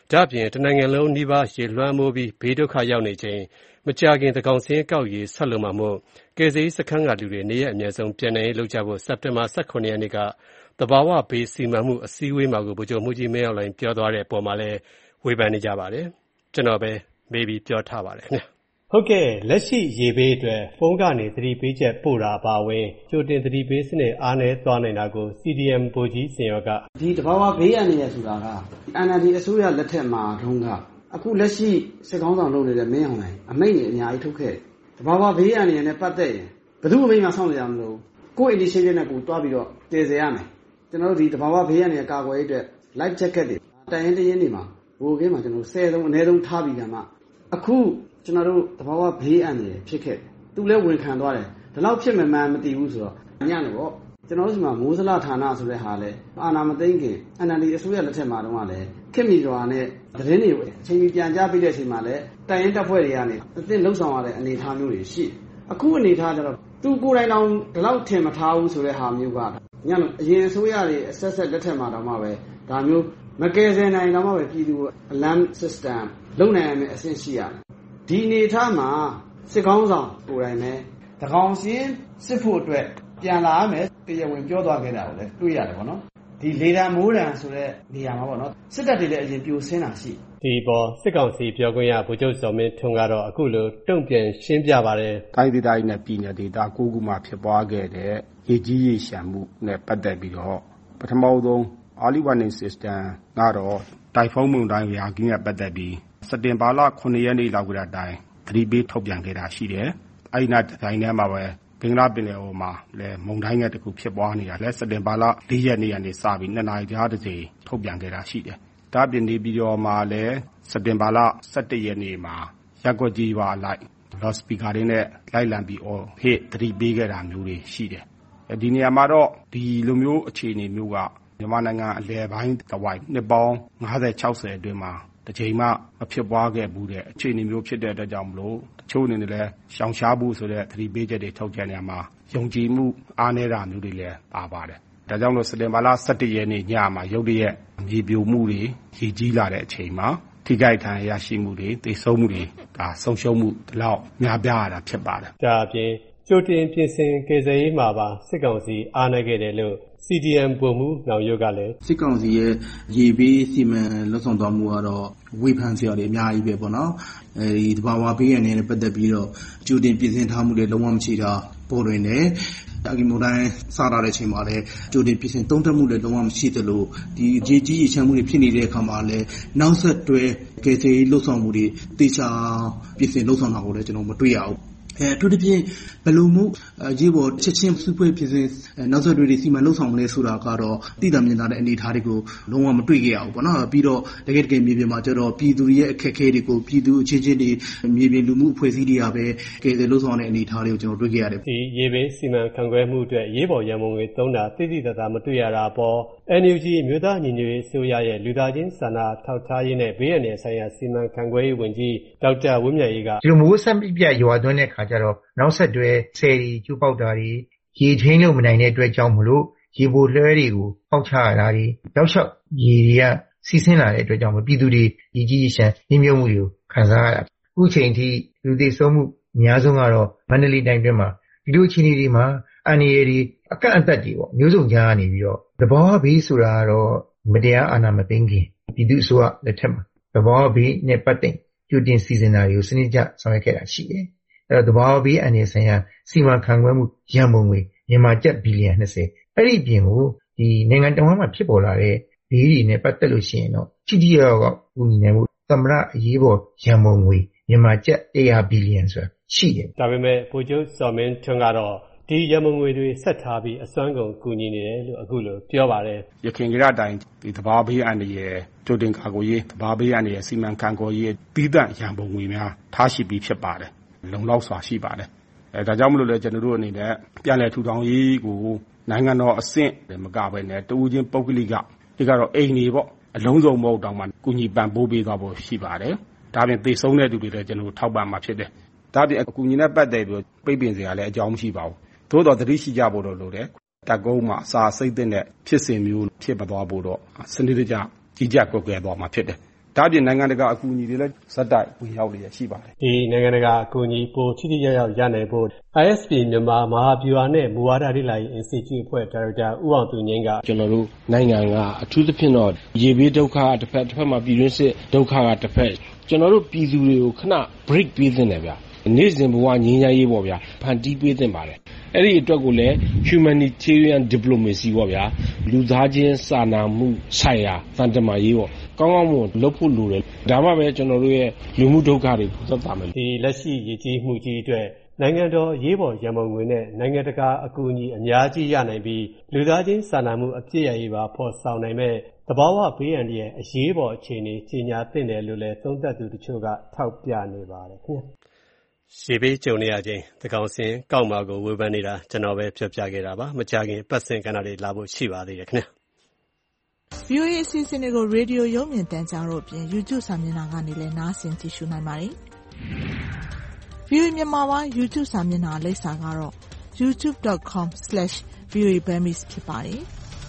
ဒါ့အပြင်တနိုင်ငံလုံးနီးပါးရေလွှမ်းမိုးပြီးဘေးဒုက္ခရောက်နေချိန်မကြာခင်သန်းခေါင်စာရင်းကောက်ယူဆက်လုပ်မှာမို့ကယ်ဆယ်ရေးစခန်းကလူတွေနေရပ်အမြန်ဆုံးပြန်နိုင်ရေးလုပ်ကြဖို့စက်တင်ဘာ၁၇ရက်နေ့ကသဘာဝဘေးစီမံမှုအစည်းအဝေးမှာကိုဗိုလ်ချုပ်မှူးကြီးမင်းအောင်လှိုင်ပြောသွားတဲ့အပေါ်မှာလည်းဝေဖန်နေကြပါတယ်။ကျွန်တော်ပဲမေးပြီးပြောထားပါတယ်ခင်ဗျ။ဟုတ်ကဲ့လက်ရှိရေဘေးအတွက်ဖုန်းကနေသတိပေးချက်ပို့တာပါဝင်ကြိုတင်သတိပေးစနစ်အားနည်းသွားနိုင်တာကို စီ ဒီ အမ် ဗိုလ်ကြီးစင်ရောကဒီတဘာဝဘေးအန္တရာယ်ဆိုတာက အန် အယ် လ် ဒီ အစိုးရလက်ထက်မှာတုန်းကအခုလက်ရှိစစ်ကောင်းဆောင်လုပ်နေတဲ့မင်းအောင်လှိုင်အမိန့်တွေအများကြီးထုတ်ခဲ့တယ်။တဘာဝဘေးအန္တရာယ်နဲ့ပတ်သက်ရင်ဘယ်သူအမိန့်မှစောင့်နေရမလို့ကိုယ့် initiative နဲ့ကိုယ်တွားပြီးတော့တည်စေရမယ်။ကျွန်တော်တို့ဒီတဘာဝဘေးအန္တရာယ်ကာကွယ်ရေးအတွက် life jacket တွေတိုင်ရင်တရင်တွေမှာဘိုးကင်းမှာကျွန်တော်တို့ဆယ်သုံးအနည်းဆုံးထားပြီးကြမှာအခုကျွန်တော်တို့တဘာဝဘေးအန္တရာယ်ဖြစ်ခဲ့တယ်။သူလည်းဝန်ခံသွားတယ်။ဒီလောက်ဖြစ်မှမှမသိဘူးဆိုတော့ညနေပေါ့ကျွန်တော်တို့ဒီမှာမိုးစလဌာနဆိုတဲ့ဟာလဲအာနာမသိခင် အန် အယ် လ် ဒီ အစိုးရလက်ထက်မှာတုန်းကလည်းခင်မီစွာနဲ့သတင်းတွေကိုအချိန်ကြီးပြန်ကြားပြီးတဲ့အချိန်မှာလည်းတိုင်ရင်တပ်ဖွဲ့တွေကနေအသင့်လှုပ်ဆောင်ရတဲ့အနေအထားမျိုးတွေရှိအခုအနေအထားကျတော့သူကိုယ်တိုင်တောင်ဒီလောက်ထင်မထားဘူးဆိုတဲ့ဟာမျိုးကညလို့အရင်အစိုးရတွေအဆက်ဆက်လက်ထက်မှာတောင်မှပဲဒါမျိုးမကယ်ဆယ်နိုင်တော့မှပဲပြည်သူ alarm system လုံနိုင်ရမယ်အဆင့်ရှိရတယ်ဒီအနေအထားမှာစစ်ကောင်းဆောင်ကိုယ်တိုင်ပဲတကောင်စင်းစစ်ဖို့အတွက်ပြန်လာရမယ်တရားဝင်ပြောသွားခဲ့တာကိုလည်းတွေ့ရတယ်ပေါ့နော်ဒီလေတံမိုးတံဆိုတဲ့နေရာမှာပေါ့နော်စစ်တပ်တွေလည်းအရင်ပြိုဆင်းတာရှိဒီပေါ်စစ်ကောင်စီပြောခွင့်ရဗိုလ်ချုပ်စောမင်းထွန်းကတော့အခုလိုတုံ့ပြန်ရှင်းပြပါတယ်တိုင်းဒေသကြီးနဲ့ပြည်နယ်ဒေသကိုခုမှဖြစ်ပွားခဲ့တဲ့ရေကြီးရေရှမ်းမှုနဲ့ပတ်သက်ပြီးတော့ပထမဆုံး early warning system ကတော့တိုင်ဖုန်းမုန်တိုင်းရာဂီနဲ့ပတ်သက်ပြီးစက်တင်ဘာလခုနှစ်ရက်နေ့လောက်ကတည်းကတိုင်သတိပေးထုတ်ပြန်ခဲ့တာရှိတယ်အဲ့ဒီနောက်တိုင်းထဲမှာပဲဘင်္ဂလားပင်လယ်အော်မှာလည်းမုန်တိုင်းငယ်တစ်ခုဖြစ်ပွားနေတာလဲစက်တင်ဘာလ၄ရက်နေ့ကနေစပြီးနှစ်နာရီကြားတစ်ချိန်ထုတ်ပြန်ခဲ့တာရှိတယ်။ဒါပြင်နေပြီးတော့မှလည်းစက်တင်ဘာလ၁၁ရက်နေ့မှာရက်ကွက်ကြီးပါလိုက်လော့စပီကာတွေနဲ့လိုက်လံပြီးအော်ဟစ်သတိပေးခဲ့တာမျိုးတွေရှိတယ်။ဒီနေရာမှာတော့ဒီလိုမျိုးအခြေအနေမျိုးကမြန်မာနိုင်ငံအလယ်ပိုင်းတစ်ဝိုက်နှစ်ပေါင်း၅၀ ၆၀အတွင်းမှာတစ်ချိန်မှမဖြစ်ပွားခဲ့ဘူးတဲ့အခြေအနေမျိုးဖြစ်တဲ့အတွက်ကြောင့်မလို့တချို့အနေနဲ့လည်းရှောင်ရှားဖို့ဆိုတဲ့သတိပေးချက်တွေထုတ်ပြန်နေမှာယုံကြည်မှုအားနည်းတာမျိုးတွေလည်းပါပါတယ်။ဒါကြောင့်လို့စက်တင်ဘာလ၁၁ရက်နေ့ညမှာရုတ်တရက်မြေပြိုမှုတွေရေကြီးလာတဲ့အချိန်မှာထိခိုက်ဒဏ်ရာရရှိမှုတွေသိဆုံးမှုတွေဒါဆုံးရှုံးမှုဒီလောက်များပြားရတာဖြစ်ပါတယ်။ဒါအပြင်ကြိုတင်ပြင်ဆင်ကယ်ဆယ်ရေးမှာပါစစ်ကောင်စီအားနည်းခဲ့တယ်လို့ စီ ဒီ အမ် ဗိုလ်မှူးနောင်ရိုးကလည်းစစ်ကောင်စီရဲ့ရေဘေးစီမံလှုပ်ဆောင်သွားမှုကတော့ဝေဖန်စရာတွေအများကြီးပဲပေါ့နော်အဲဒီတဘာဝဘေးရန်နဲ့ပတ်သက်ပြီးတော့ကြိုတင်ပြင်ဆင်ထားမှုတွေလုံးဝမရှိတာပေါ်လွင်တယ်တာဂီမုန်တိုင်းစတာတဲ့အချိန်မှာလည်းကြိုတင်ပြင်ဆင်သုံးသပ်မှုတွေလုံးဝမရှိသလိုဒီရေကြီးရေချမ်းမှုတွေဖြစ်နေတဲ့အခါမှာလည်းနောက်ဆက်တွဲကယ်ဆယ်ရေးလှုပ်ဆောင်မှုတွေတေချာပြင်ဆင်လှုပ်ဆောင်တာကိုလည်းကျွန်တော်မတွေ့ရဘူးအဲအထူးသဖြင့်ဘယ်လိုမျိုးရေးပေါ်ချက်ချင်းစုဖွဲ့ဖြစ်စဉ်နောက်ဆက်တွဲတွေစီမံလှုပ်ဆောင်လဲဆိုတာကတော့သိတာမြင်တာတဲ့အနေအထားတွေကိုလုံးဝမတွေ့ခဲ့ရဘူးပေါ့နော်ပြီးတော့တကယ်တကယ်မြေပြင်မှာကျတော့ပြည်သူရဲ့အခက်အခဲတွေကိုပြည်သူအချင်းချင်းတွေမြေပြင်လူမှုအဖွဲ့အစည်းတွေကပဲကယ်ဆယ်လှုပ်ဆောင်တဲ့အနေအထားတွေကိုကျွန်တော်တွေ့ခဲ့ရတယ်ဒီရေဘေးစီမံခန့်ခွဲမှုအတွက်ရေးပေါ်ရန်ပုံငွေသုံးတာသိသိသာသာမတွေ့ရတာပေါ် အန် ယူ ဂျီ မြို့သားညီညွတ်ရေးအစိုးရရဲ့လူသားချင်းစာနာထောက်ထားရေးနဲ့ဘေးအန္တရာယ်ဆိုင်ရာစီမံခန့်ခွဲရေးဝန်ကြီးဒေါက်တာဝင်းမြတ်အေးကဒီလိုမျိုးဆက်ပြတ်ရွာသွင်းတဲ့ခါကျတော့နောက်ဆက်တွဲဆယ်ရီကျူပေါက်တာတွေရေချင်းလို့မနိုင်တဲ့အတွက်ကြောင့်မလို့ရေပိုလွှဲတွေကိုပေါက်ချရတာတွေရောက်လျှောက်ရေတွေကစီးဆင်းလာတဲ့အတွက်ကြောင့်ပြည်သူတွေရေကြီးရေရှမ်းနှိမ့်မြုပ်မှုတွေကိုခံစားရတာအခုချိန်ထိလူသေဆုံးမှုအများဆုံးကတော့မန္တလေးတိုင်းတွင်းမှာဒီလိုအခြေအနေတွေမှာအန္တရာယ်တွေအကန့်အသတ်တွေပေါ့မျိုးစုံကြားကနေပြီးတော့သဘောဘေးဆိုတာကတော့မတရားအာဏာမသိမ်းခင်ပြည်သူ့အစိုးရလက်ထက်မှာသဘောဘေးနဲ့ပတ်သက်ကြိုတင်စီစဉ်တာတွေကိုစနစ်ကျဆောင်ရွက်ခဲ့တာရှိတယ်အဲ့တော့သဘာဝဘေးအန္တရာယ်ဆိုင်ရာစီမံခန့်ခွဲမှုရန်ပုံငွေမြန်မာကျပ်ဘီလီယံ၂၀အဲ့ဒီပြင်ကိုဒီနိုင်ငံတော်မှာဖြစ်ပေါ်လာတဲ့ဘေးတွေနဲ့ပတ်သက်လို့ရှိရင်တော့ထိထိရောက်ရောက်ကူညီနိုင်မှုသမရအရေးပေါ်ရန်ပုံငွေမြန်မာကျပ်၁၀၀ဘီလီယံဆိုတာရှိတယ်ဒါပေမဲ့ဗိုလ်ချုပ်စောမင်းထွန်းကတော့ဒီရန်ပုံငွေတွေဆက်ထားပြီးအစွမ်းကုန်ကူညီနေတယ်လို့အခုလိုပြောပါတယ်ရခိုင်ကရတိုင်းဒီသဘာဝဘေးအန္တရာယ်ကြိုတင်ကာကွယ်ရေးသဘာဝဘေးအန္တရာယ်စီမံခန့်ခွဲရေးပြီးသန့်ရန်ပုံငွေများထားရှိပြီးဖြစ်ပါတယ်လုံလောက်စွာရှိပါတယ်အဲဒါကြောင့်မလို့လဲကျွန်တော်တို့အနေနဲ့ပြန်လည်ထူထောင်ရေးကိုနိုင်ငံတော်အဆင့်မကဘဲနဲ့တဦးချင်းပုဂ္ဂလိကဒီကတော့အိမ်တွေပေါ့အလုံးစုံမဟုတ်တောင်မှကုညီပံ့ပိုးပေးသွားဖို့ရှိပါတယ်ဒါပြင်သေဆုံးတဲ့သူတွေလည်းကျွန်တော်ထောက်ပံ့မှာဖြစ်တယ်ဒါပြင်အကူညီနဲ့ပတ်သက်ပြီးပိတ်ပင်စရာလည်းအကြောင်းမရှိပါဘူးသို့တော်သတိရှိကြဖို့တော့လိုတယ်တက်ကုန်းမှာအစာစိတ်တဲ့ဖြစ်စဉ်မျိုးဖြစ်မသွားဖို့တော့စနစ်တကျကြီးကြပ်ကွက်ကွဲသွားမှာဖြစ်တယ်ဒါ့အပြင်နိုင်ငံတကာအကူအညီတွေလည်းဇက်တိုက်ဝင်ရောက်လျက်ရှိပါတယ်ဒီနိုင်ငံတကာအကူအညီပိုထိထိရောက်ရောက်ရနိုင်ဖို့ I S P မြန်မာမဟာဗျူဟာနဲ့မူဝါဒလေ့လာရေး Institute အဖွဲ့ဒါရိုက်တာဦးအောင်သူငိမ့်ကကျွန်တော်တို့နိုင်ငံကအထူးသဖြင့်တော့ရေဘေးဒုက္ခတစ်ဖက်တစ်ဖက်မှာပြည်တွင်းစစ်ဒုက္ခကတစ်ဖက်ကျွန်တော်တို့ပြည်သူတွေကိုခဏ break ပေးသင့်တယ်ဗျနေ့စဉ်ဘဝငြိမ်းချမ်းရေးပေါ့ဗျာဖန်တီးပေးသင့်ပါတယ်အဲ့ဒီအတွက်ကိုလည်း humanitarian diplomacy ပေါ့ဗျာလူသားချင်းစာနာမှုဆိုင်ရာသံတမန်ရေးပေါ့ကောင်းကောင်းမွန်လုပ်ဖို့လိုတယ်ဒါမှပဲကျွန်တော်တို့ရဲ့လူမှုဒုက္ခတွေသက်သာမယ်ဒီလက်ရှိရည်ကြီးမှုကြီးအတွက်နိုင်ငံတော်ရေးပေါ်ရန်ပုံငွေနဲ့နိုင်ငံတကာအကူအညီအများကြီးရနိုင်ပြီးလူသားချင်းစာနာမှုအပြည့်အရေးပါဖော်ဆောင်နိုင်မဲ့သဘာဝဘေးအန္တရာယ်အရေးပေါ်အခြေအနေကြီးညာသင့်တယ်လို့လည်းသုံးသပ်သူတချို့ကထောက်ပြနေပါတယ်ခင်ဗျာရှေးဘေးကြုံနေရခြင်းသကောင်စင်ကောက်မှာကိုဝေဖန်နေတာကျွန်တော်ပဲပြောပြခဲ့တာပါမကြခင်ပတ်စင်ကဏ္ဍတွေလာဖို့ရှိပါသေးတယ်ခင်ဗျာဗွီအိုအေ အစီအစဉ်တွေကိုရေဒီယိုရုပ်မြင်သံကြားတို့အပြင် YouTube စာမျက်နှာကနေလည်းနားဆင်ကြည့်ရှုနိုင်ပါတယ်။ ဗွီအိုအေမြန်မာပိုင်း YouTube စာမျက်နှာလိပ်စာကတော့ ยูทูบ ဒอท ကွန် စလပ် ဗီအိုအေ Burmese ဖြစ်ပါတယ်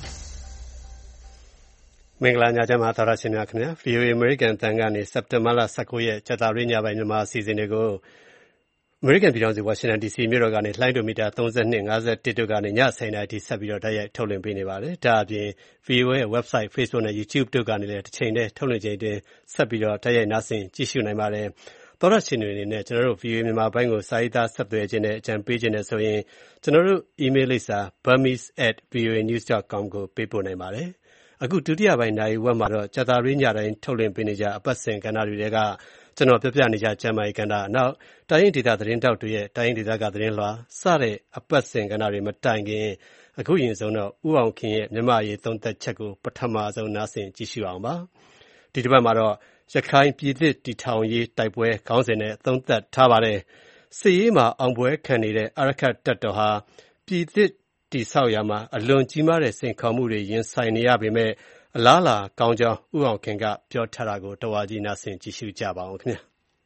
မင်္ဂလာညချမ်းပါသောရရှင်များခင်ဗျာ ဗွီအိုအေ American တန်ကနေစက်တင်ဘာလ၁၉ရက်ကြာသပတေးညပိုင်းမြန်မာအစီအစဉ်တွေကိုအမေရိကန်ပြည်ထောင်စုဝါရှင်တန် ဒီစီ မြို့တော်ကနေလှိုင်းဒိုမီတာသုံး၂ ၅၁တို့ကနေညဆယ်နာရီထိဆက်ပြီးတော့တိုက်ရိုက်ထုတ်လွှင့်ပေးနေပါတယ်။ဒါအပြင် ဗွီအိုအေ ရဲ့ website, Facebook နဲ့ YouTube တို့ကနေလည်းတစ်ချိန်တည်းထုတ်လွှင့်ချိန်တွင်ဆက်ပြီးတော့တိုက်ရိုက်နားဆင်ကြည့်ရှုနိုင်ပါတယ်။သောရရှင်တွေအနေနဲ့ကျွန်တော်တို့ ဗွီအိုအေ မြန်မာပိုင်းကိုစာရေးသားဆက်သွယ်ခြင်းနဲ့အကြံပေးခြင်းနဲ့ဆိုရင်ကျွန်တော်တို့ email လိပ်စာ burmese at v o a news dot com ကိုပေးပို့နိုင်ပါတယ်။အခုဒုတိယပိုင်းနိုင်ဝက်မှာတော့ကြာသပတေးညတိုင်းထုတ်လွှင့်ပေးနေကြအပတ်စဉ်ကဏ္ဍတွေကကျွန်တော်ပြပြနေကြကျမ်းမာရေးကဏ္ဍနောက်တိုင်းရင်းဒေသသတင်းတောက်တွေရဲ့တိုင်းရင်းဒေသကသတင်းလွှာစတဲ့အပတ်စဉ်ကဏ္ဍတွေမတိုင်ခင်အခုရင်ဆုံးတော့ဦးအောင်ခင်ရဲ့မြမရေးသုံးသက်ချက်ကိုပထမဆုံးနားဆင်ကြည့်ရှုအောင်ပါဒီတစ်ပတ်မှာတော့ရခိုင်ပြည်သစ်တီထောင်ရေးတိုက်ပွဲခေါင်းစဉ်နဲ့သုံးသက်ထားပါတယ်စစ်ရေးမှာအောင်ပွဲခံနေတဲ့အာရခတ်တပ်တော်ဟာပြည်သစ်တီဆောက်ရာမှာအလွန်ကြီးမားတဲ့စိန်ခေါ်မှုတွေရင်ဆိုင်နေရပေမဲ့အလားလာကောင်းကြောင်းဦးအောင်ခင်ကပြောထားတာကိုတဝါကြီးနားဆင်ကြည့်ရှုကြပါအောင်ခင်ဗျာ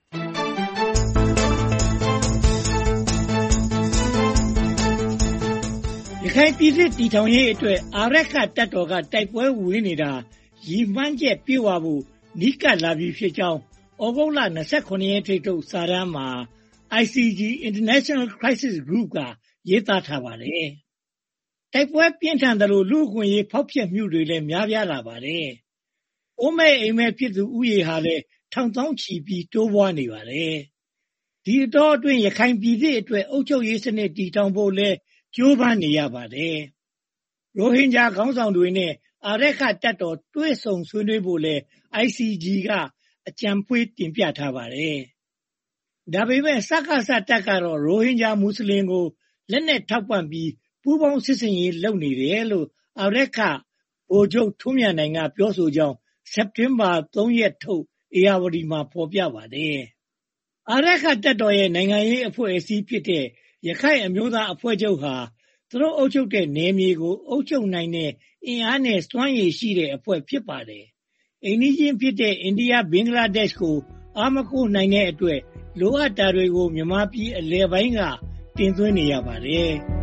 ရခိုင်ပြည်သစ်တည်ထောင်ရေးအတွက်အာရခတပ်တော်ကတိုက်ပွဲဝင်နေတာရည်မှန်းချက်ပြည့်ဝဖို့နီးကပ်လာပြီဖြစ်ကြောင်းဩဂုတ်လ၂၇ရက်ထိထုတ်စာတမ်းမှာ I C G International Crisis Group ကရေးသားထားပါတယ်။တိုက်ပွဲပြင်းထန်သလိုလူ့အခွင့်အရေးဖောက်ဖျက်မှုတွေလည်းများပြားလာပါတယ်။အိုးမဲ့အိမ်မဲ့ဖြစ်သူဥယေဟာလည်းထောင်သောင်းချီပြီးတိုးပွားနေပါတယ်။ဒီအတော့အတွင်းရခိုင်ပြည်သစ်အတွက်အုပ်ချုပ်ရေးစနစ်တည်ထောင်ဖို့လည်းကြိုးပမ်းနေရပါတယ်။ရိုဟင်ဂျာခေါင်းဆောင်တွေနဲ့အာရခတပ်တော်တွေ့ဆုံဆွေးနွေးဖို့လည်း I C G ကအကြံဖွေးတင်ပြထားပါတယ်။ဒါပေမဲ့စက္ကစတပ်ကတော့ရိုဟင်ဂျာမွတ်စလင်ကိုလက်နက်ထောက်ပံ့ပြီးပူးပေါင်းစစ်ဆင်ရေးလုပ်နေတယ်လို့အာရခဗိုလ်ချုပ်ထွန်းမြတ်နိုင်ကပြောဆိုကြောင်းစက်တင်ဘာ၃ရက်ထုတ်ဧရာဝတီမှာဖော်ပြပါတယ်။အာရခတပ်တော်ရဲ့နိုင်ငံရေးအဖွဲ့အစည်းဖြစ်တဲ့ရခိုင်အမျိုးသားအဖွဲ့ချုပ်ဟာသူတို့အုပ်ချုပ်တဲ့နယ်မြေကိုအုပ်ချုပ်နိုင်တဲ့အင်အားနဲ့စွမ်းရည်ရှိတဲ့အဖွဲ့ဖြစ်ပါတယ်။အိန္ဒိယဖြစ်တဲ့အိန္ဒိယဘင်္ဂလားဒေ့ရှ်ကိုအားမကိုနိုင်တဲ့အတွက်လိုအပ်တာတွေကိုမြန်မာပြည်အလယ်ပိုင်းကတင်သွင်းနေရပါတယ်။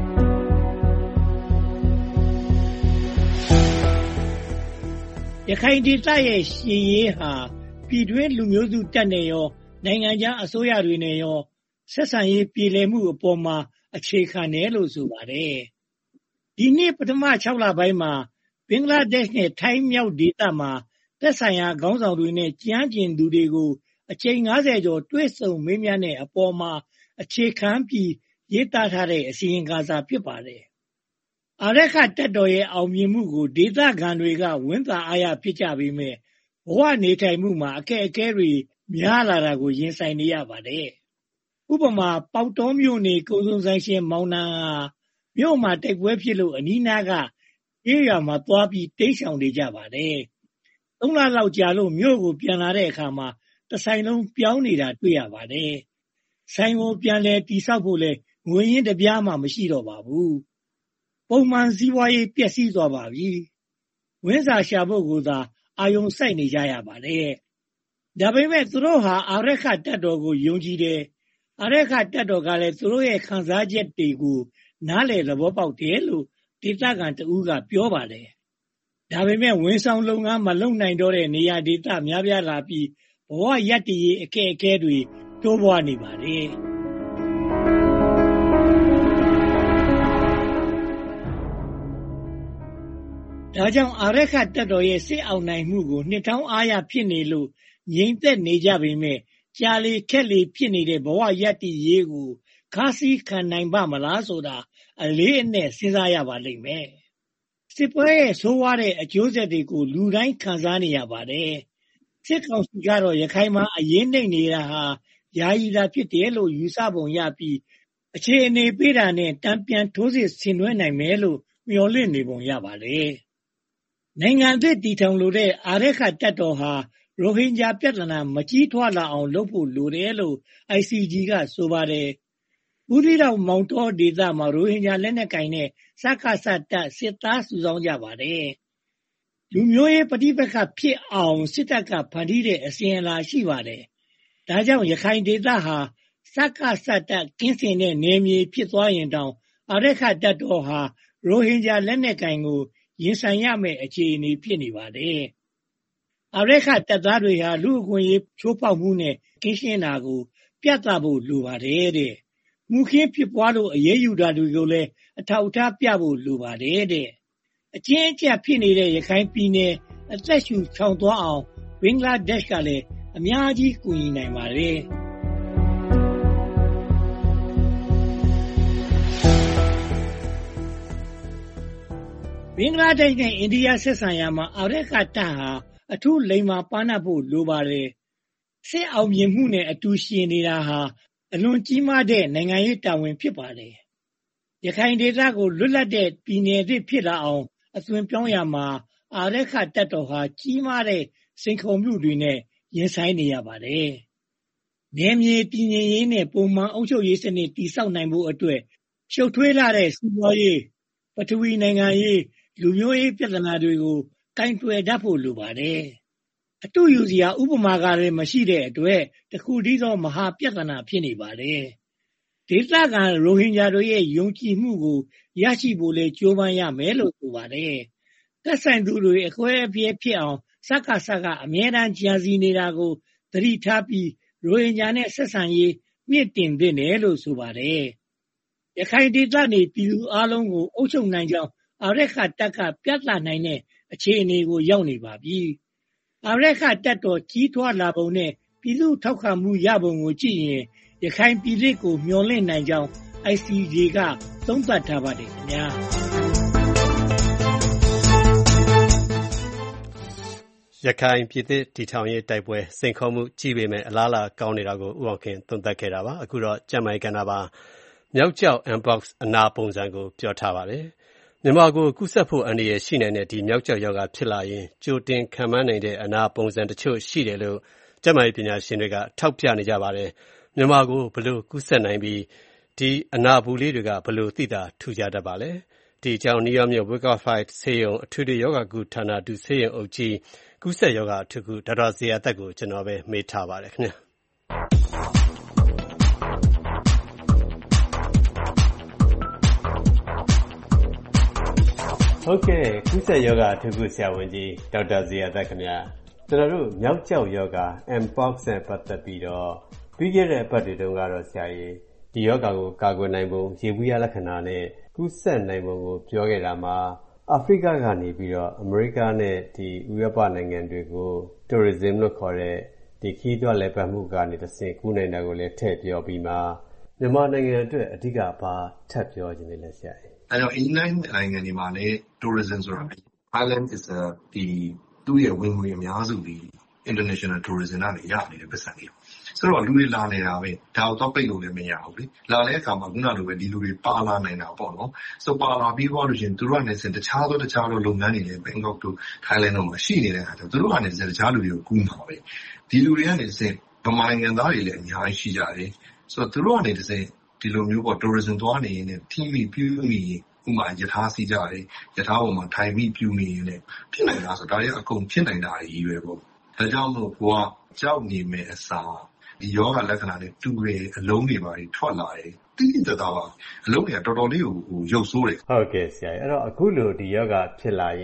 ရခိုင်ဒေသရဲ့ရှေ့ရေးဟာပြည်တွင်းလူမျိုးစုတပ်နဲ့ရောနိုင်ငံခြားအစိုးရတွေနဲ့ရောဆက်ဆံရေးပြည်လည်မှုအပေါ်မှာအခြေခံတယ်လို့ဆိုပါတယ်။ဒီနှစ်ပထမ၆လပိုင်းမှာဘင်္ဂလားဒေ့ရှ်နဲ့ထိုင်းမြောက်ဒေသမှာသက်ဆိုင်ရာခေါင်းဆောင်တွေနဲ့ကြမ်းကျင်သူတွေကိုအချိန်၅၀ကျော်တွေ့ဆုံမေးမြန်းတဲ့အပေါ်မှာအခြေခံပြီးရေးသားထားတဲ့အစီရင်ခံစာဖြစ်ပါတယ်။အာရခတပ်တော်ရဲ့အောင်မြင်မှုကိုဒေသခံတွေကဝန်တာအားရဖြစ်ကြပေမဲ့ဘဝနေထိုင်မှုမှာအခက်အခဲတွေများလာတာကိုရင်ဆိုင်နေရပါတယ်။ဥပမာပေါတောမြို့နေကုံစုံဆိုင်ရှင်မောင်နှံဟာမြို့မှာတိုက်ပွဲဖြစ်လို့အနီးနားကအေးရွာမှာသွားပြီးတိတ်ဆောင်နေကြပါတယ်။သုံးလလောက်ကြာလို့မြို့ကိုပြန်လာတဲ့အခါမှာတဆိုင်လုံးပြောင်းနေတာတွေ့ရပါတယ်။ဆိုင်ကိုပြန်လဲတိဆောက်ဖို့လဲငွေရင်းတပြားမှမရှိတော့ပါဘူး။ပုံမှန်စည်းဝါးရေးပျက်စီးသွားပါပြီ။ဝင်းစာရှာဖို့ကိုသာအာယုံစိုက်နေကြရပါတယ်။ဒါပေမဲ့သူတို့ဟာအာရခတပ်တော်ကိုယုံကြည်တယ်။အာရခတပ်တော်ကလည်းသူတို့ရဲ့ခံစားချက်တွေကိုနားလည်သဘောပေါက်တယ်လို့ဒေသခံတဦးကပြောပါတယ်။ဒါပေမဲ့ဝန်ဆောင်လုပ်ငန်းမလုပ်နိုင်တော့တဲ့နေရာဒေသများပြားလာပြီးဘဝရပ်တည်ရေးအခက်အခဲတွေတိုးပွားနေပါတယ်။ဒါကြောင့်အာရက္ခတပ်တော်ရဲ့စစ်အောင်နိုင်မှုကိုနှစ်ထောင်အားရဖြစ်နေလို့ငြိမ်သက်နေကြပေမဲ့ကြာလေခက်လေဖြစ်နေတဲ့ဘဝရပ်တည်ရေးကိုခါးစည်းခံနိုင်ပါမလားဆိုတာအလေးအနက်စဉ်းစားရပါလိမ့်မယ်။စစ်ပွဲရဲ့ဆိုးဝါးတဲ့အကျိုးဆက်တွေကိုလူတိုင်းခံစားနေရပါတယ်။စစ်ကောင်စီကတော့ရခိုင်မှာအရေးနှိမ့်နေတာဟာယာယီတာဖြစ်တယ်လို့ယူဆပုံရပြီးအခြေအနေပေးတာနဲ့တံပြန်ထိုးစစ်ဆင်နွှဲနိုင်မယ်လို့မျှော်လင့်နေပုံရပါတယ်။နိုင်ငံသစ်တည်ထောင်လိုတဲ့အာရက္ခတပ်တော်ဟာရိုဟင်ဂျာပြဿနာမကြီးထွားလာအောင်လုပ်ဖို့လိုတယ်လို့ အိုင် စီ ဂျီ ကဆိုပါတယ်။ဘူးသီးတောင်မောင်တောဒေသမှာရိုဟင်ဂျာလက်နက်ကိုင်နဲ့စကစတပ်စစ်သားစုဆောင်းကြပါတယ်။လူမျိုးရေးပဋိပက္ခဖြစ်အောင်စစ်တပ်ကဖန်တီးတဲ့အစဉ်အလာရှိပါတယ်။ဒါကြောင့်ရခိုင်ဒေသဟာစကစတပ်ကင်းစင်တဲ့နယ်မြေဖြစ်သွားရင်တောင်အာရက္ခတပ်တော်ဟာရိုဟင်ဂျာလက်နက်ကိုင်ကိုရင်ဆိုင်ရမယ့်အခြေအနေဖြစ်နေပါတယ်။အာရက္ခတပ်သားတွေဟာလူအခွင့်အရေးချိုးဖောက်မှုနဲ့ကင်းရှင်းတာကိုပြသဖို့လိုပါတယ်တဲ့။မှုခင်းဖြစ်ပွားလို့အရေးယူတာတွေကိုလည်းအထောက်အထားပြဖို့လိုပါတယ်တဲ့။အချင်းအကျပ်ဖြစ်နေတဲ့ရခိုင်ပြည်နယ်အသက်ရှူချောင်သွားအောင်ဘင်္ဂလားဒေ့ရှ်ကလည်းအများကြီးကူညီနိုင်ပါတယ်။ဘင်္ဂလားဒေ့ရှ်နဲ့အိန္ဒိယဆက်ဆံရာမှာအာရက္ခတပ်ဟာအထူးလိမ္မာပါးနပ်ဖို့လိုပါတယ်။စစ်အောင်မြင်မှုနဲ့အတူရှင်နေတာဟာအလွန်ကြီးမားတဲ့နိုင်ငံရေးတာဝန်ဖြစ်ပါတယ်။ရခိုင်ဒေသကိုလွတ်လပ်တဲ့ပြည်နယ်သစ်ဖြစ်လာအောင်အသွင်ပြောင်းရမှာအာရက္ခတပ်တော်ဟာကြီးမားတဲ့စိန်ခေါ်မှုတွေနဲ့ရင်ဆိုင်နေရပါတယ်။နယ်မြေတည်ငြိမ်ရေးနဲ့ပုံမှန်အုပ်ချုပ်ရေးစနစ်တည်ဆောက်နိုင်ဖို့အတွက်ရှုပ်ထွေးလာတဲ့စီးပွားရေးပထဝီနိုင်ငံရေးလူမျိုးရေးပြဿနာတွေကိုကင်တွယ်တတ်ဖို့လိုပါတယ်။အတူယူစရာဥပမာကလည်းမရှိတဲ့အတွက်တခုတည်းသောမဟာပြဿနာဖြစ်နေပါတယ်။ဒေသခံရိုဟင်ဂျာတို့ရဲ့ယုံကြည်မှုကိုရရှိဖို့လည်းကြိုးပမ်းရမယ်လို့ဆိုပါတယ်။သက်ဆိုင်သူတွေအကွဲအပြဲဖြစ်အောင်စကစကအမြဲတမ်းကြံစည်နေတာကိုသတိထားပြီးရိုဟင်ဂျာနဲ့ဆက်ဆံရေးမြင့်တင်သင့်တယ်လို့ဆိုပါတယ်။ရခိုင်ဒေသနေပြည်သူအလုံးကိုအုပ်ချုပ်နိုင်ကြောင်းအာရက္ခတပ်ကပြသနိုင်တဲ့အခြေအနေကိုရောက်နေပါပြီ။အာရက္ခတပ်တော်ကြီးထွားလာပုံနဲ့ပြည်သူထောက်ခံမှုရပုံကိုကြည့်ရင်ရခိုင်ပြည်နယ်ကိုမျှော်လင့်နိုင်ကြောင်း အိုင် စီ ဂျီ ကသုံးသပ်ထားပါတယ်ခင်ဗျာ။ရခိုင်ပြည်သစ်တည်ထောင်ရေးတိုက်ပွဲစိန်ခေါ်မှုကြီးပေမဲ့အလားအလာကောင်းနေတာကိုဦးအောင်ခင်သုံးသပ်ခဲ့တာပါ။အခုတော့ကျန်းမာရေးကဏ္ဍပါမြောက်ကျောက် Mpox အနာပုံစံကိုပြောထားပါတယ်။မြန်မာကိုကူးစက်ဖို့အန္တရာယ်ရှိနိုင်တဲ့ဒီမြောက်ကျောက်ရောဂါဖြစ်လာရင်ကြိုတင်ခံမှန်းနိုင်တဲ့အနာပုံစံတချို့ရှိတယ်လို့ကျန်းမာရေးပညာရှင်တွေကထောက်ပြနေကြပါတယ်။မြန်မာကိုဘယ်လိုကူးစက်နိုင်ပြီးဒီအနာဘူးလေးတွေကဘယ်လိုသိတာထူကြတတ်ပါလဲ။ဒီအကြောင်းနယူးယောက်မြို့ Wickliffe ဆေးရုံအထွေထွေရောဂါကုဌာနဒုဆေးရုံအုပ်ကြီးကူးစက်ရောဂါအထူးကုဒေါက်တာဇေယျာသက်ကိုကျွန်တော်ပဲမေးထားပါတယ်ခင်ဗျာ။ဟုတ်ကဲ့ကူးစက်ရောဂါအထူးကုဆရာဝန်ကြီးဒေါက်တာဇေယျာသက်ခင်ဗျာကျွန်တော်တို့မြောက်ကျောက်ရောဂါ Mpox နဲ့ပတ်သက်ပြီးတော့ပြီးခဲ့တဲ့အပတ်တွေတုန်းကတော့ဆရာကြီးဒီရောဂါကိုကာကွယ်နိုင်ပုံရေဘူးရလက္ခဏာနဲ့ကူးစက်နိုင်ပုံကိုပြောခဲ့တာမှာအာဖရိကကနေပြီးတော့အမေရိကနဲ့ဒီဥရောပနိုင်ငံတွေကို tourism လို့ခေါ်တဲ့ဒီခီးသွွားလည်ပတ်မှုကနေတစ်ဆင့်ကူးနိုင်တာကိုလည်းထည့်ပြောပြီးမှမြန်မာနိုင်ငံအတွက်အဓိကဘာထပ်ပြောခြင်းလဲဆရာကြီးအဲတော့ inland နိုင်ငံတွေမှာလည်း tourism ဆိုတာ Ireland is a ဒီသူ့ရဲ့ဝင်ငွေအများစုဒီ international tourism ကနေရနေတဲ့ပတ်စံတွေဆိုတော့လူတွေလာနေတာပဲဒါတော့ပိတ်လို့လည်းမရဘူးလေလာတဲ့အခါမှာခုနလိုပဲဒီလူတွေပါလာနိုင်တာပေါ့နော်ဆိုပါလာပြီးတော့လို့ရှင်သူတို့ကနေစင်တခြားသောတခြားသောလုပ်ငန်းတွေလည်း Bangkok တို့ Thailand တို့မှာရှိနေတဲ့အခါကျတော့သူတို့ကနေစင်တခြားလူတွေကိုကူးမှာပဲဒီလူတွေကနေစင်ဗမာနိုင်ငံသားတွေလည်းအများကြီးရှိကြတယ်ဆိုတော့သူတို့ကနေစင်ဒီလိုမျိုးပေါ့ tourism သွားနေရင်ထိမိပြုမိဥမာယထာစီကြတယ်ယထာပေါ်မှာထိုင်မိပြုမိရင်လည်းဖြစ်နိုင်တာဆိုဒါရဲ့အကုန်ဖြစ်နိုင်တာကြီးပဲပေါ့ဒါကြောင့်မို့ကိုကကြောက်နေမယ်အစားဒီယောဂလက္ခဏာတွေတူတယ်အလုံးတွေပါထွက်လာတယ်တိတိကျကျပါအလုံးတွေကတော်တော်လေးကိုရုပ်ဆိုးတယ်ဟုတ်ကဲ့ဆရာအဲ့တော့အခုလိုဒီယောဂဖြစ်လာရင်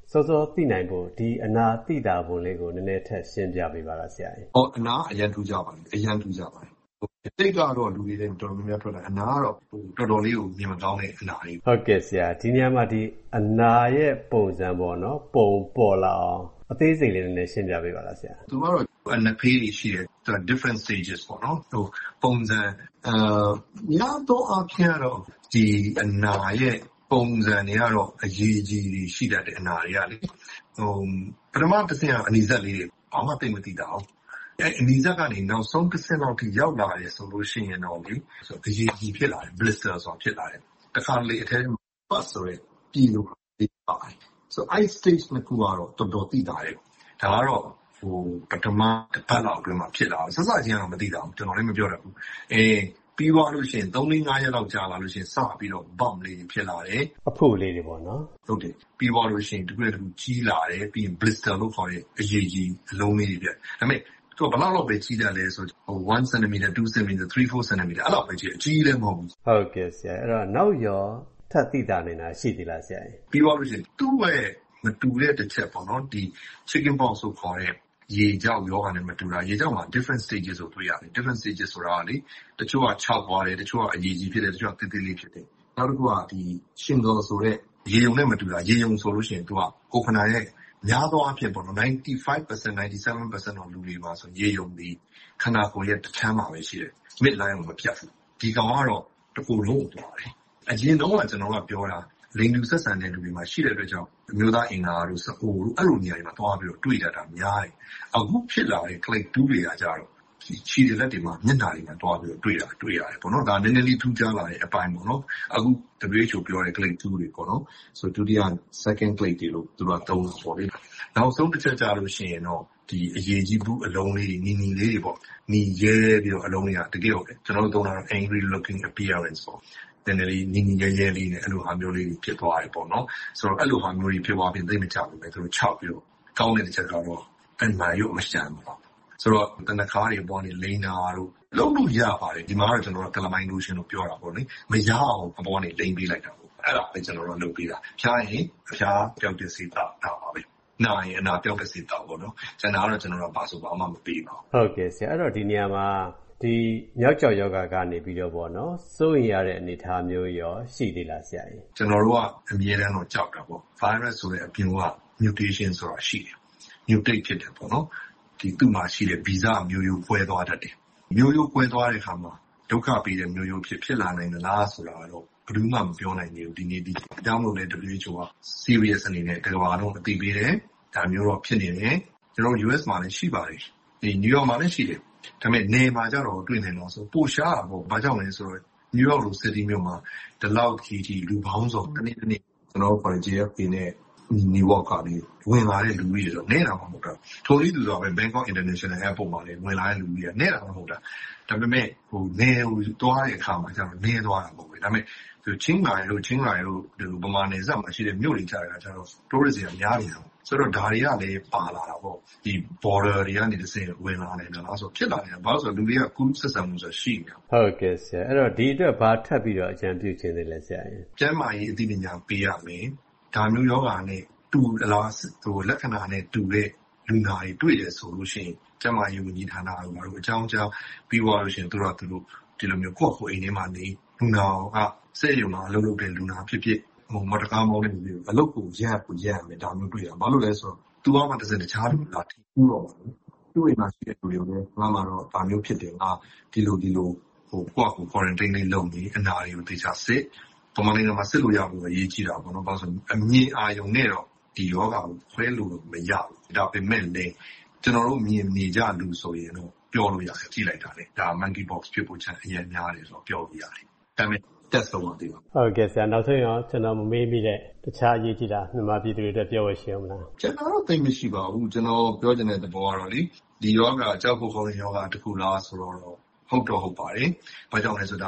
စောစောသိနိုင်ဖို့ဒီအနာသိတာပုံလေးကိုနည်းနည်းထပ်ရှင်းပြပေးပါလားဆရာကြီး။ဟောအနာအရန်ထူးကြပါလိမ့်အရန်ထူးကြပါလိမ့်တိတ်ကတော့လူတွေလည်းတော်တော်များများထွက်လာအနာကတော့ဟိုတော်တော်လေးကိုမြင်မကောင်းတဲ့အနာလေးဟုတ်ကဲ့ဆရာဒီနေရာမှာဒီအနာရဲ့ပုံစံပေါ့နော်ပုံပေါ်လာအောင်အသေးစိတ်လေးနည်းနည်းရှင်းပြပေးပါလားဆရာသူကတော့အနာဖေးတွေရှိတယ်သူက different stages ပေါ့နော်ဟိုပုံစံအာများတော့အဖြစ်တော့ဒီအနာရဲ့ပုံစံတွေကတော့အရေးကြီးတွေရှိတတ်တဲ့အနာတွေကလေဟိုပထမတစ်ဆင့်ကအနီးစက်လေးတွေဘာမှသိမသိတာအောင်အဲအနီးစက်ကနေနောက်ဆုံးတစ်ဆင့်လောက်ထိရောက်လာတယ်ဆိုလို့ရှိရင်တော့လေဆိုအရေးကြီးဖြစ်လာတယ် blister ဆိုတာဖြစ်လာတယ်တခါလေအထဲမှာ bus ဆိုရဲပြည်လို့ဒီပါတယ်ဆိုအဲ stage နှစ်ခုကတော့တော်တော်သိတာတယ်ဒါကတော့ဟိုပထမတစ်ပတ်လောက်အတွင်းမှာဖြစ်လာတယ်ဆက်စချင်းကတော့မသိတာဘူးကျွန်တော်လည်းမပြောတတ်ဘူးအဲပြီးသွားလို့ရှိရင်သုံးလေးငါးရက်လောက်ကြာလာလို့ရှိရင်စပြီးတော့ bump လေးဖြစ်လာတယ်အဖို့လေးတွေပေါ့နော်ဟုတ်တယ်ပြီးသွားလို့ရှိရင်တခုတည်းကြီးလာတယ်ပြီးရင် blister လို့ခေါ်တဲ့အရေးကြီးအလုံးလေးတွေပြဒါပေမဲ့သူကဘယ်လောက်လောက်ပဲကြီးတယ်လဲဆိုဟိုone centimeter two centimeter three four centimeter အဲ့လောက်ပဲကြီးအကြီးလည်းမဟုတ်ဘူးဟုတ်ကဲ့ဆရာအဲ့တော့နောက်ရောထပ်သိတာနေတာရှိသေးလားဆရာပြီးသွားလို့ရှိရင်သူ့ရဲ့မတူတဲ့တစ်ချက်ပေါ့နော်ဒီ chicken pox ဆိုခေါ်တဲ့ရေကြောက်ယောဂနဲ့မတူတာရေကြောက်မှာ different stages ဆိုတွေ့ရတယ် different stages ဆိုတာကလေတချို့ကခြောက်သွားတယ်တချို့ကအရေးကြီးဖြစ်တယ်တချို့ကတိတိလေးဖြစ်တယ်နောက်တစ်ခုကဒီ shingle ဆိုတဲ့ရေယုံနဲ့မတူတာရေယုံဆိုလို့ရှိရင်သူကကိုခနာရဲ့များသောအားဖြင့်ပေါ့နော်ninety-five percent ninety-seven percent တော့လူတွေပါဆိုရေယုံဒီခနာကိုယ်ရဲ့တစ်ချမ်းမှာပဲရှိတယ် mid line ကိုမပြတ်ဘူးဒီကောင်ကတော့တကူလုံးကိုသွားတယ်အရင်တော့ကကျွန်တော်ကပြောတာလိင်တူဆက်ဆံတဲ့လူတွေမှာရှိတဲ့အတွက်ကြောင့်အမျိုးသားအင်္ဂါတို့စအိုတို့အဲ့လိုနေရာတွေမှာသွားပြီးတော့တွေ့တတ်တာများတယ်အခုဖြစ်လာတဲ့ click တူးတွေကကြတော့ခြေလက်တွေမှာမျက်နှာတွေမှာသွားပြီးတော့တွေ့တာတွေ့ရတယ်ပေါ့နော်ဒါနည်းနည်းလေးထူးခြားလာတဲ့အပိုင်းပေါ့နော်အခု W H O ပြောတဲ့ click တူးတွေပေါ့နော်ဆိုဒုတိယ second click တွေလို့သူတို့ကသုံးပေါ့လေနောက်ဆုံးတစ်ချက်ကြလို့ရှိရင်တော့ဒီအရေးကြီးဘူးအလုံးလေးနီနီလေးတွေပေါ့နီရဲပြီးတော့အလုံးလေးကတကယ်ဟုတ်တယ်ကျွန်တော်တို့သုံးတာတော့ angry looking appearance ပေါ့နည်းနည်းလေးနီနီရဲရဲလေးနဲ့အဲ့လိုဟာမျိုးလေးဖြစ်သွားတယ်ပေါ့နော်ဆိုတော့အဲ့လိုဟာမျိုးကြီးဖြစ်သွားပြီးသိမချဘူးပဲသူတို့ခြောက်ပြီးတော့ကောင်းတဲ့တစ်ချက်ကတော့အဲ့မှာရုပ်မရှမ်းဘူးပေါ့ဆိုတော့တနခါးတွေပေါ်နေလိန်နာတို့လုံးလို့ရပါတယ်ဒီမှာကတော့ကျွန်တော်တို့ကလမိုင်းလိုရှင်လို့ပြောတာပေါ့လေမရအောင်အပေါ်နေလိန်ပေးလိုက်တာပေါ့အဲ့ဒါပဲကျွန်တော်တို့လုပ်ပေးတာဖျားရင်အဖျားပြောက်တဲ့စီတာတာပါပဲနာရင်အနာပြောက်တဲ့စီတာပေါ့နော်ကျွန်တော်ကတော့ကျွန်တော်တို့ပါဆိုဘာမှမပေးပါဘူးဟုတ်ကဲ့ဆရာအဲ့တော့ဒီနေရာမှာဒီမြောက်ကျောက်ယောဂကနေပြီးတော့ပေါ့နော်စိုးရင်ရတဲ့အနေအထားမျိုးရောရှိသေးလားဆရာကြီးကျွန်တော်တို့ကအမြဲတမ်းတော့ကြောက်တာပေါ့ virus ဆိုတဲ့အပြင်က mutation ဆိုတာရှိတယ် mutate ဖြစ်တယ်ပေါ့နော်ဒီသူ့မှာရှိတဲ့ဗီဇမျိုးရိုးကွဲသွားတတ်တယ်မျိုးရိုးကွဲသွားတဲ့အခါမှာဒုက္ခပေးတဲ့မျိုးရိုးဖြစ်ဖြစ်လာနိုင်သလားဆိုတာတော့ဘယ်သူမှမပြောနိုင်သေးဘူးဒီနေ့ဒီအကြောင်းလို့လည်း W H O က serious အနေနဲ့တကဘာလုံးအသိပေးတယ်ဒါမျိုးတော့ဖြစ်နေတယ်ကျွန်တော် U S မှာလည်းရှိပါတယ်ဒီ New York မှာလည်းရှိတယ်ဒါပေမဲ့နေမှာကြတော့တွေ့နေတော့ဆိုပိုရှားတာပေါ့ဘာကြောင့်လဲဆိုတော့ New York လို city မြို့မှာဒီလောက်ကြီးကြီးလူပေါင်းစုံတစ်နေ့တစ်နေ့ကျွန်တော်ခေါ် J F K နဲ့New York ကလည်းဝင်လာတဲ့လူကြီးတွေဆိုနေတာမှမဟုတ်တာထိုနည်းတူဆိုပဲ Bangkok International Airport မှာလည်းဝင်လာတဲ့လူကြီးတွေနေတာမှမဟုတ်တာဒါပေမဲ့ဟိုနေဟိုသွားတဲ့အခါမှာကျတော့နေသွားတာပေါ့ပဲဒါပေမဲ့သူချင်းလာလို့ချင်းလာလို့ဒီဗမာနယ်စပ်မှာရှိတဲ့မြို့တွေကြားတာကျတော့ tourist တွေများနေတာဆိုတော့ဒါတွေကလည်းပါလာတာပေါ့ဒီ border တွေကနေတစ်ဆင့်ဝင်လာနေတာလားဆိုဖြစ်လာနေတာဘာလို့ဆိုတော့လူတွေကကူးဆက်ဆံမှုဆိုရှိနေတာဟုတ်ကဲ့ဆရာအဲ့တော့ဒီအတွက်ဘာထပ်ပြီးတော့အကြံပြုခြင်းတွေလဲဆရာရင်ကျန်းမာရေးအသိပညာပေးရမယ်ဒါမျိုးယောဂါနဲ့တူလားဟိုလက္ခဏာနဲ့တူတဲ့လူနာတွေတွေ့ရဆိုလို့ရှိရင်ကျန်းမာရေးဝန်ကြီးဌာနကတို့အကြောင်းကြားပြီးသွားလို့ရှိရင်သူတို့ကသူတို့ဒီလိုမျိုးကိုယ့်ကိုယ်အိမ်ထဲမှာနေလူနာကစက်ရုံမှာအလုပ်လုပ်တဲ့လူနာဖြစ်ဖြစ်ဟိုမတကားမောင်းတဲ့လူတွေအလုပ်ကိုရပ်ကိုရပ်မယ်ဒါမျိုးတွေ့ရဘာလို့လဲဆိုတော့သူကမှတစ်စက်တခြားလူလာထီးပြီးတော့သူ့အိမ်မှာရှိတဲ့လူတွေလည်းငါမှတော့ဒါမျိုးဖြစ်တယ်ငါဒီလိုဒီလိုဟိုကိုယ့်ကို quarantine လေးလုပ်နေအနာတွေကိုတေချာစစ်ပမာဏမှာစစ်လို့ရဖို့အရေးကြီးတာပေါ့နော်ဘာလို့ဆိုအမြင်အာရုံနဲ့တော့ဒီယောဂကိုခွဲလို့မရဘူးဒါပေမဲ့လည်းကျွန်တော်တို့မြင်နေကြလူဆိုရင်တော့ပြောလို့ရတယ်ကြည့်လိုက်တာလေဒါ monkey box ဖြစ်ဖို့ချန်အရင်များတယ်ဆိုတော့ပြောလို့ရတယ်ဒါပေမဲ့တက်ဆုံးပါသေးပါဟုတ်ကဲ့ဆရာနောက်ဆုံးရောကျွန်တော်မမေးမိတဲ့တခြားအရေးကြီးတာမြန်မာပြည်သူတွေအတွက်ပြောရရှိအောင်မလားကျွန်တော်တော့သိမရှိပါဘူးကျွန်တော်ပြောချင်တဲ့သဘောကတော့လေဒီယောဂကြောက်ဖို့ခေါ်တဲ့ယောဂတစ်ခုလားဆိုတော့ဟုတ်တော့ဟုတ်ပါတယ်ဘာကြောင့်လဲဆိုတော့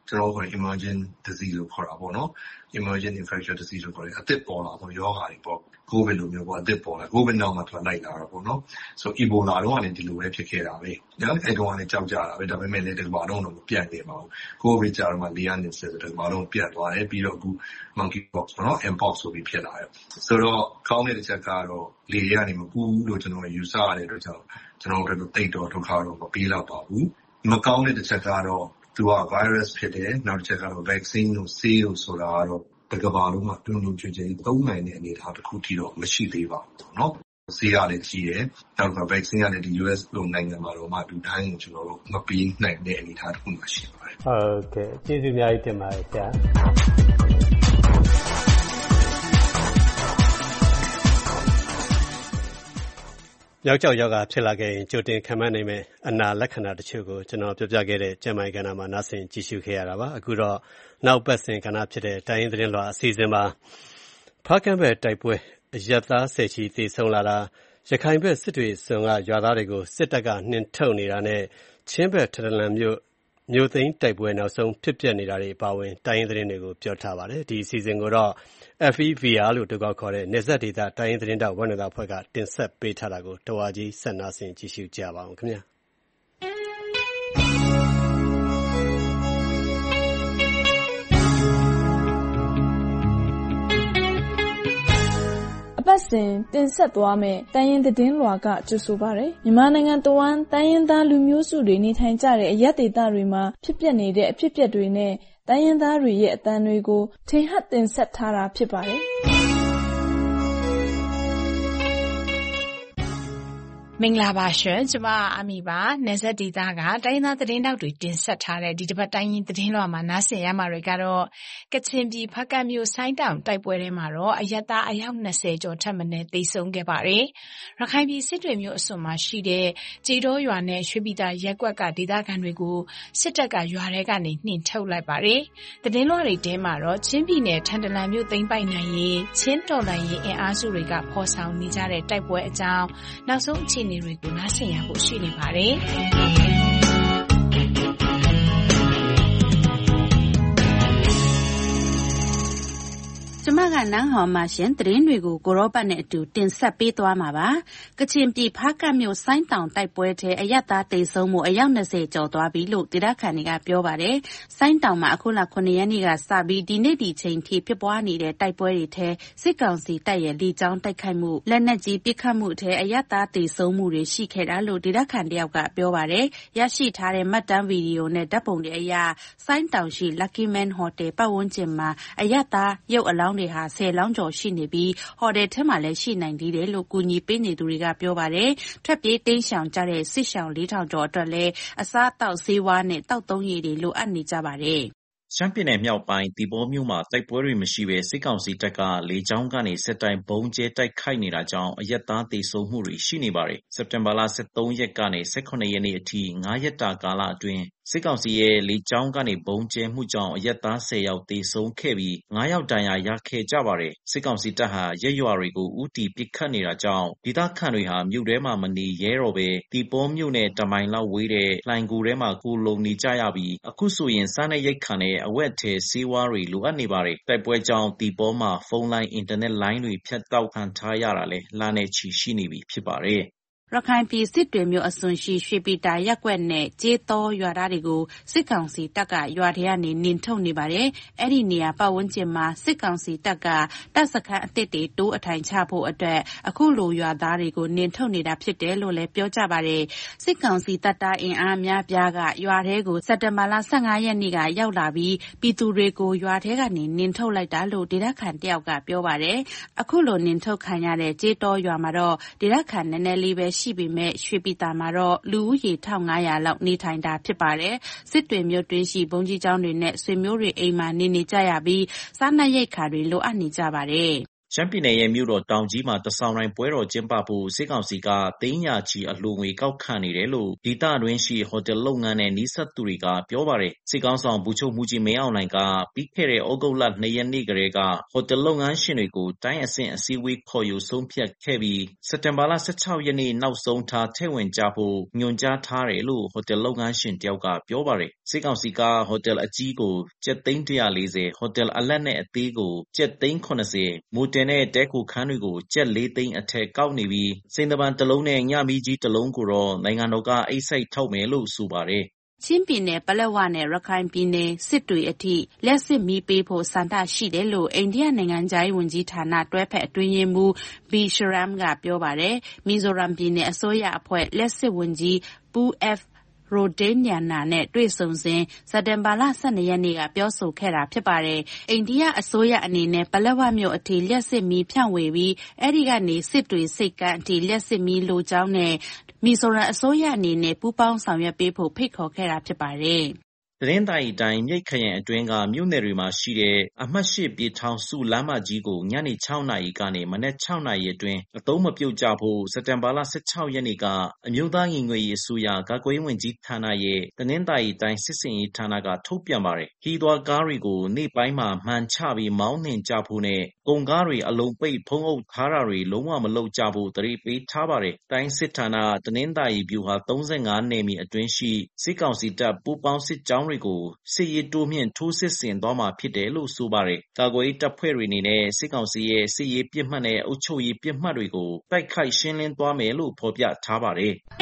ကျွန်တော်တို့ emerging disease လို့ခေါ်တာပေါ့နော် emerging infectious disease လို့ခေါ်တယ်အသစ်ပေါ်လာသောရောဂါတွေပေါ့ COVID လိုမျိုးပေါ့အသစ်ပေါ်လာ COVID နောက်မှာထွက်လိုက်လာတာပေါ့နော်ဆို Ebola တော့လည်းဒီလိုပဲဖြစ်ခဲ့တာပဲနော်အဲ့တော့လည်းကြောက်ကြတာပဲဒါပေမဲ့လည်းဒီမှာတော့မပြတ်ခဲ့ပါဘူး COVID ကြတော့မှလေးရနေစစ်ဆိုတော့ဒီမှာတော့ပြတ်သွားတယ်ပြီးတော့အခု monkeypox ပေါ့နော် mpox ဆိုပြီးဖြစ်လာတယ်ဆိုတော့ကောင်းတဲ့တစ်ချက်ကတော့လေတွေကနေမကူဘူးလို့ကျွန်တော်ယူဆရတဲ့အတွက်ကြောင့်ကျွန်တော်တို့တိတ်တော့ဒုက္ခတော့မပေးတော့ပါဘူးမကောင်းတဲ့တစ်ချက်ကတော့သူက virus ဖြစ်တယ်နောက်တစ်ချက်ကတော့ vaccine လို့ ဆေးလို့ဆိုတာကတော့တကဘာလုံးမှာတွန်းတွန်းချွေချွေသုံးနိုင်တဲ့အနေအထားတစ်ခုထိတော့မရှိသေးပါဘူးเนาะဆေးရလည်းကြီးတယ်နောက်က vaccine ရလည်းဒီ U S လိုနိုင်ငံမှာတော့မှဒီတိုင်းကိုကျွန်တော်တို့မပေးနိုင်တဲ့အနေအထားတစ်ခုမှရှိပါတယ်ဟုတ်ကဲ့ကျေးဇူးအများကြီးတင်ပါတယ်ဆရာယောက်ျောက်ယောဂဖြစ်လာခဲ့ရင်ကြိုတင်ခံမှန်းနိုင်မယ်အနာလက္ခဏာတချို့ကိုကျွန်တော်ပြောပြခဲ့တဲ့ကျန်းမာရေးကဏ္ဍမှာနားဆင်ကြည့်ရှုခဲ့ရတာပါအခုတော့နောက်ပတ်စဉ်ကဏ္ဍဖြစ်တဲ့တိုင်းရင်းသတင်းလွှာအစီအစဉ်မှာဖားကန့်ဘက်တိုက်ပွဲအရပ်သားဆယ်ချီသေဆုံးလာတာရခိုင်ဘက်စစ်တွေစုံကရွာသားတွေကိုစစ်တပ်ကနှင်ထုတ်နေတာနဲ့ချင်းဘက်ထရလန်မြို့မြို့သိမ်းတိုက်ပွဲနောက်ဆုံးဖြစ်ပျက်နေတာတွေအပါအဝင်တိုင်းရင်းသတင်းတွေကိုပြောထားပါတယ်ဒီအစီအစဉ်ကိုတော့F E V R လို့တူကောက်ခေါ်တဲ့နေဆက်ဒေတာတိုင်းရင်းသတင်းတောက်ဝန်ထမ်းအဖွဲ့ကတင်ဆက်ပေးထားတာကိုတဝါကြီးဆက်နာဆင်ကြည့်ရှုကြပါအောင်ခင်ဗျာအပတ်စဉ်တင်ဆက်သွားမယ့်တိုင်းရင်းသတင်းလွှာကကြိုဆိုပါရယ်မြန်မာနိုင်ငံတဝန်းတိုင်းရင်းသားလူမျိုးစုတွေနေထိုင်ကြတဲ့အရပ်ဒေသတွေမှာဖြစ်ပျက်နေတဲ့အဖြစ်အပျက်တွေနဲ့တိုင်းရင်းသားတွေရဲ့အသံတွေကိုထင်ဟပ်တင်ဆက်ထားတာဖြစ်ပါတယ်။မင်္ဂလာပါရှင်ကျမအာမီပါနေဆက်ဒေတာကတိုင်းသားသတင်းတောက်တွေတင်ဆက်ထားတဲ့ဒီတစ်ပတ်တိုင်းရင်းသတင်းလွှာမှာနားဆင်ရမှာတွေကတော့ကချင်ပြည်ဖားကန့်မြို့ဆိုင်းတောင်တိုက်ပွဲထဲမှာတော့အရပ်သားအယောက်၂၀ကျော်ထပ်မံသေဆုံးခဲ့ပါတယ်။ရခိုင်ပြည်စစ်တွေမြို့အစွန်မှာရှိတဲ့ကြေတောရွာနဲ့ရွှေပြည်သာရက်ကွက်ကဒေသခံတွေကိုစစ်တပ်ကရွာထဲကနေနှင်ထုတ်လိုက်ပါတယ်။သတင်းလွှာတွေထဲမှာတော့ချင်းပြည်နယ်ထန်တလန်မြို့သိမ်းပိုက်နိုင်ရေးချင်းတော်လှန်ရေးအင်အားစုတွေကဖော်ဆောင်နေကြတဲ့တိုက်ပွဲအကြောင်းနောက်ဆုံးအခြေအနေတွေကိုနားဆင်ရဖို့ရှိနေပါတယ်။ကျမကနန်းဟော်မှာရှင်သတင်းတွေကိုကိုရောပတ်နဲ့အတူတင်ဆက်ပေးသွားမှာပါကချင်ပြည်ဖားကန့်မြို့ဆိုင်းတောင်တိုက်ပွဲထဲအရပ်သားတိတ်ဆုံးမှုအယောက်၂၀ကျော်သွားပြီလို့ဒေသခံတွေကပြောပါတယ်ဆိုင်းတောင်မှာအခုလခုနှစ်ရက်နေ့ကစပြီးဒီနေ့ဒီချိန်ထိဖြစ်ပွားနေတဲ့တိုက်ပွဲတွေထဲစစ်ကောင်စီတပ်ရဲ့လေကြောင်းတိုက်ခိုက်မှုလက်နက်ကြီးပစ်ခတ်မှုထဲအရပ်သားတိတ်ဆုံးမှုတွေရှိခဲ့တာလို့ဒေသခံတယောက်ကပြောပါတယ်ရရှိထားတဲ့မှတ်တမ်းဗီဒီယိုနဲ့ဓာတ်ပုံတွေအရဆိုင်းတောင်ရှိ Lucky Man Hotel ပတ်ဝန်းကျင်မှာအရပ်သားရုပ်အလောင်းတွေဟာဆယ်လောင်းကျော်ရှိနေပြီးဟိုတယ်ထဲမှာလည်းရှိနိုင်သေးတယ်လို့ကူညီပေးနေသူတွေကပြောပါတယ်ထွက်ပြေးတိမ်းရှောင်ကြတဲ့စစ်ရှောင်၄ထောင်ကျော်အတွက်လည်းအစားအသောက်ဆေးဝါးနဲ့တောက်သုံးရည်တွေလိုအပ်နေကြပါတယ်ရှမ်းပြည်နယ်မြောက်ပိုင်းသီပေါမြို့မှာတိုက်ပွဲတွေမရှိဘဲစစ်ကောင်စီတပ်ကလေကြောင်းကနေစစ်တိုင်ဘုံကျဲတိုက်ခိုက်နေတာကြောင့်အရက်သားသေဆုံးမှုတွေရှိနေပါတယ်။စက်တင်ဘာလ၁၃ရက်ကနေ၁၈ရက်နေ့အထိ၅ရက်တာကာလအတွင်းစစ်ကောင်စီရဲ့လေကြောင်းကနေဘုံကျဲမှုကြောင့်အရက်သား၁၀ယောက်သေဆုံးခဲ့ပြီး၅ယောက်ဒဏ်ရာရခဲ့ကြပါတယ်။စစ်ကောင်စီတပ်ဟာရက်ရွာတွေကိုဦးတည်ပစ်ခတ်နေတာကြောင့်ဒေသခံတွေဟာမြို့ထဲမှာမနေရဲတော့ဘဲသီပေါမြို့နဲ့တမိုင်လောက်ဝေးတဲ့လှိုင်ကူထဲမှာကိုလုံနေကြရပြီးအခုဆိုရင်စားနပ်ရိက္ခာနဲ့အဝတ်အထည်ဆေးဝါးတွေလိုအပ်နေပါတယ်။တိုက်ပွဲကြောင့်သီပေါမှာဖုန်းလိုင်းအင်တာနက်လိုင်းတွေဖြတ်တောက်ခံထားရတာလည်းလနဲ့ချီရှိနေပြီဖြစ်ပါတယ်။ရခိုင်ပြည်စစ်တွေမျိုးအစွန်ရှိရွှေပြည်တာရက်ကွက်နဲ့ကျေးသောရွာသားတွေကိုစစ်ကောင်စီတပ်ကရွာထဲကနေနင်ထုတ်နေပါတယ်။အဲ့ဒီနေရာပတ်ဝန်းကျင်မှာစစ်ကောင်စီတပ်ကတပ်စခန်းအသစ်တွေတိုးအထိုင်ချဖို့အတွက်အခုလိုရွာသားတွေကိုနင်ထုတ်နေတာဖြစ်တယ်လို့လည်းပြောကြပါတယ်။စစ်ကောင်စီတပ်သားအင်အားများပြားကရွာထဲကိုစက်တင်ဘာလ၁၅ရက်နေ့ကရောက်လာပြီးပြည်သူတွေကိုရွာထဲကနေနင်ထုတ်လိုက်တာလို့ဒေသခံတယောက်ကပြောပါတယ်။အခုလိုနင်ထုတ်ခံရတဲ့ကျေးသောရွာမှာတော့ဒေသခံနည်းနည်းလေးပဲရှိပေမဲ့ရွှေပြည်သာမှာတော့လူဦးရေ၁၅၀၀လောက်နေထိုင်တာဖြစ်ပါတယ်။စစ်တွေမြို့တွင်းရှိဘုံကြီးကျောင်းတွေနဲ့ဆွေမျိုးတွေအိမ်မှာနေနေကြရပြီးစားနပ်ရိက္ခာတွေလိုအပ်နေကြပါတယ်။ရှမ်းပြည်နယ်ရဲ့မြို့တော်တောင်ကြီးမှာတဆောင်တိုင်းပွဲတော်ကျင်းပဖို့စစ်ကောင်စီကသိန်းရာချီအလှူငွေကောက်ခံနေတယ်လို့ဒေသတွင်းရှိဟိုတယ်လုပ်ငန်းနဲ့နီးစပ်သူတွေကပြောပါတယ်စစ်ကောင်ဆောင်ဗိုလ်ချုပ်မှုကြီးမင်းအောင်လှိုင်ကပြီးခဲ့တဲ့ဩဂုတ်လ၂ရက်နေ့ကတည်းကဟိုတယ်လုပ်ငန်းရှင်တွေကိုတိုင်းအဆင့်အစည်းအဝေးခေါ်ယူဆုံးဖြတ်ခဲ့ပြီးစက်တင်ဘာလ၁၆ရက်နေ့နောက်ဆုံးထားထည့်ဝင်ကြဖို့ညွှန်ကြားထားတယ်လို့ဟိုတယ်လုပ်ငန်းရှင်တယောက်ကပြောပါတယ်စစ်ကောင်စီကဟိုတယ်အကြီးကိုကျပ်သိန်း၁၄၀ဟိုတယ်အလတ်နဲ့အသေးကိုကျပ်သိန်း၇၀မိုတယ်နဲ့တဲခိုခန်းတွေကိုကျပ်၄သိန်းအထက်ကောက်နေပြီးစိန်တပန်တစ်လုံးနဲ့ညမီးကြီးတစ်လုံးကိုတော့နိုင်ငံတော်ကအိတ်စိုက်ထောက်မယ်လို့ဆိုပါတယ်ချင်းပြည်နယ်ပလက်ဝနဲ့ရခိုင်ပြည်နယ်စစ်တွေအထိလက်စစ်မီးပေးဖို့စံတရှိတယ်လို့အိန္ဒိယနိုင်ငံသားဝန်ကြီးဌာနတွဲဖက်အတွင်းရေးမှူးဘီရှရမ်ကပြောပါတယ်မီဇိုရမ်ပြည်နယ်အစိုးရအဖွဲ့လက်စစ်ဝန်ကြီးပူအက်ရိုဒင်းညာနာနဲ့တွေ့ဆုံစဉ်စက်တင်ဘာလ၁၂ရက်နေ့ကပြောဆိုခဲ့တာဖြစ်ပါတယ်။အိန္ဒိယအစိုးရအနေနဲ့ပလက်ဝမြို့အထိလျှက်စစ်မီးဖြန့်ဝေပြီးအဲ့ဒီကနေစစ်တွေစိတ်ကန်းအထိလျှက်စစ်မီးလိုချောင်းနဲ့မီဇိုရမ်အစိုးရအနေနဲ့ပူးပေါင်းဆောင်ရွက်ပေးဖို့ဖိတ်ခေါ်ခဲ့တာဖြစ်ပါတယ်။သတင်းတိုင်တိုင်းမြိတ်ခရိုင်အတွင်းကမြို့နယ်တွေမှာရှိတဲ့အမှတ်၈ပြည်ထောင်စုလမ်းမကြီးကိုညနေ၆နာရီကနေမနက်၆နာရီအတွင်းအသုံးမပြုကြဖို့စက်တင်ဘာလ၁၆ရက်နေ့ကအမျိုးသားညီညွတ်ရေးအစိုးရကာကွယ်ရေးဝန်ကြီးဌာနရဲ့သတင်းတိုင်တိုင်းစစ်စင်ရေးဌာနကထုတ်ပြန်ပါတယ်။ခီးသွွားကားတွေကိုနေ့ပိုင်းမှာမှန်ချပြီးမောင်းနှင်ကြဖို့နဲ့ကုန်ကားတွေအလုံးပိတ်ဖုံးအုပ်ထားတာတွေလုံးဝမလုပ်ကြဖို့သတိပေးထားပါတယ်။တိုင်းစစ်ဌာနသတင်းတိုင်ဗျူဟာ၃၅နယ်မြေအတွင်းရှိစစ်ကောင်စီတပ်ပူးပေါင်းစစ်ကြောင်းတွေကိုစစ်ရေးတိုးမြင့်ထိုးစစ်ဆင်သွားမှာဖြစ်တယ်လို့ဆိုပါတယ်။ကာကွယ်ရေးတပ်ဖွဲ့တွေအနေနဲ့စစ်ကောင်စီရဲ့စစ်ရေးပြစ်မှတ်နဲ့အုပ်ချုပ်ရေးပြစ်မှတ်တွေကိုတိုက်ခိုက်ရှင်းလင်းသွားမယ်လို့ဖော်ပြထားပါတယ်။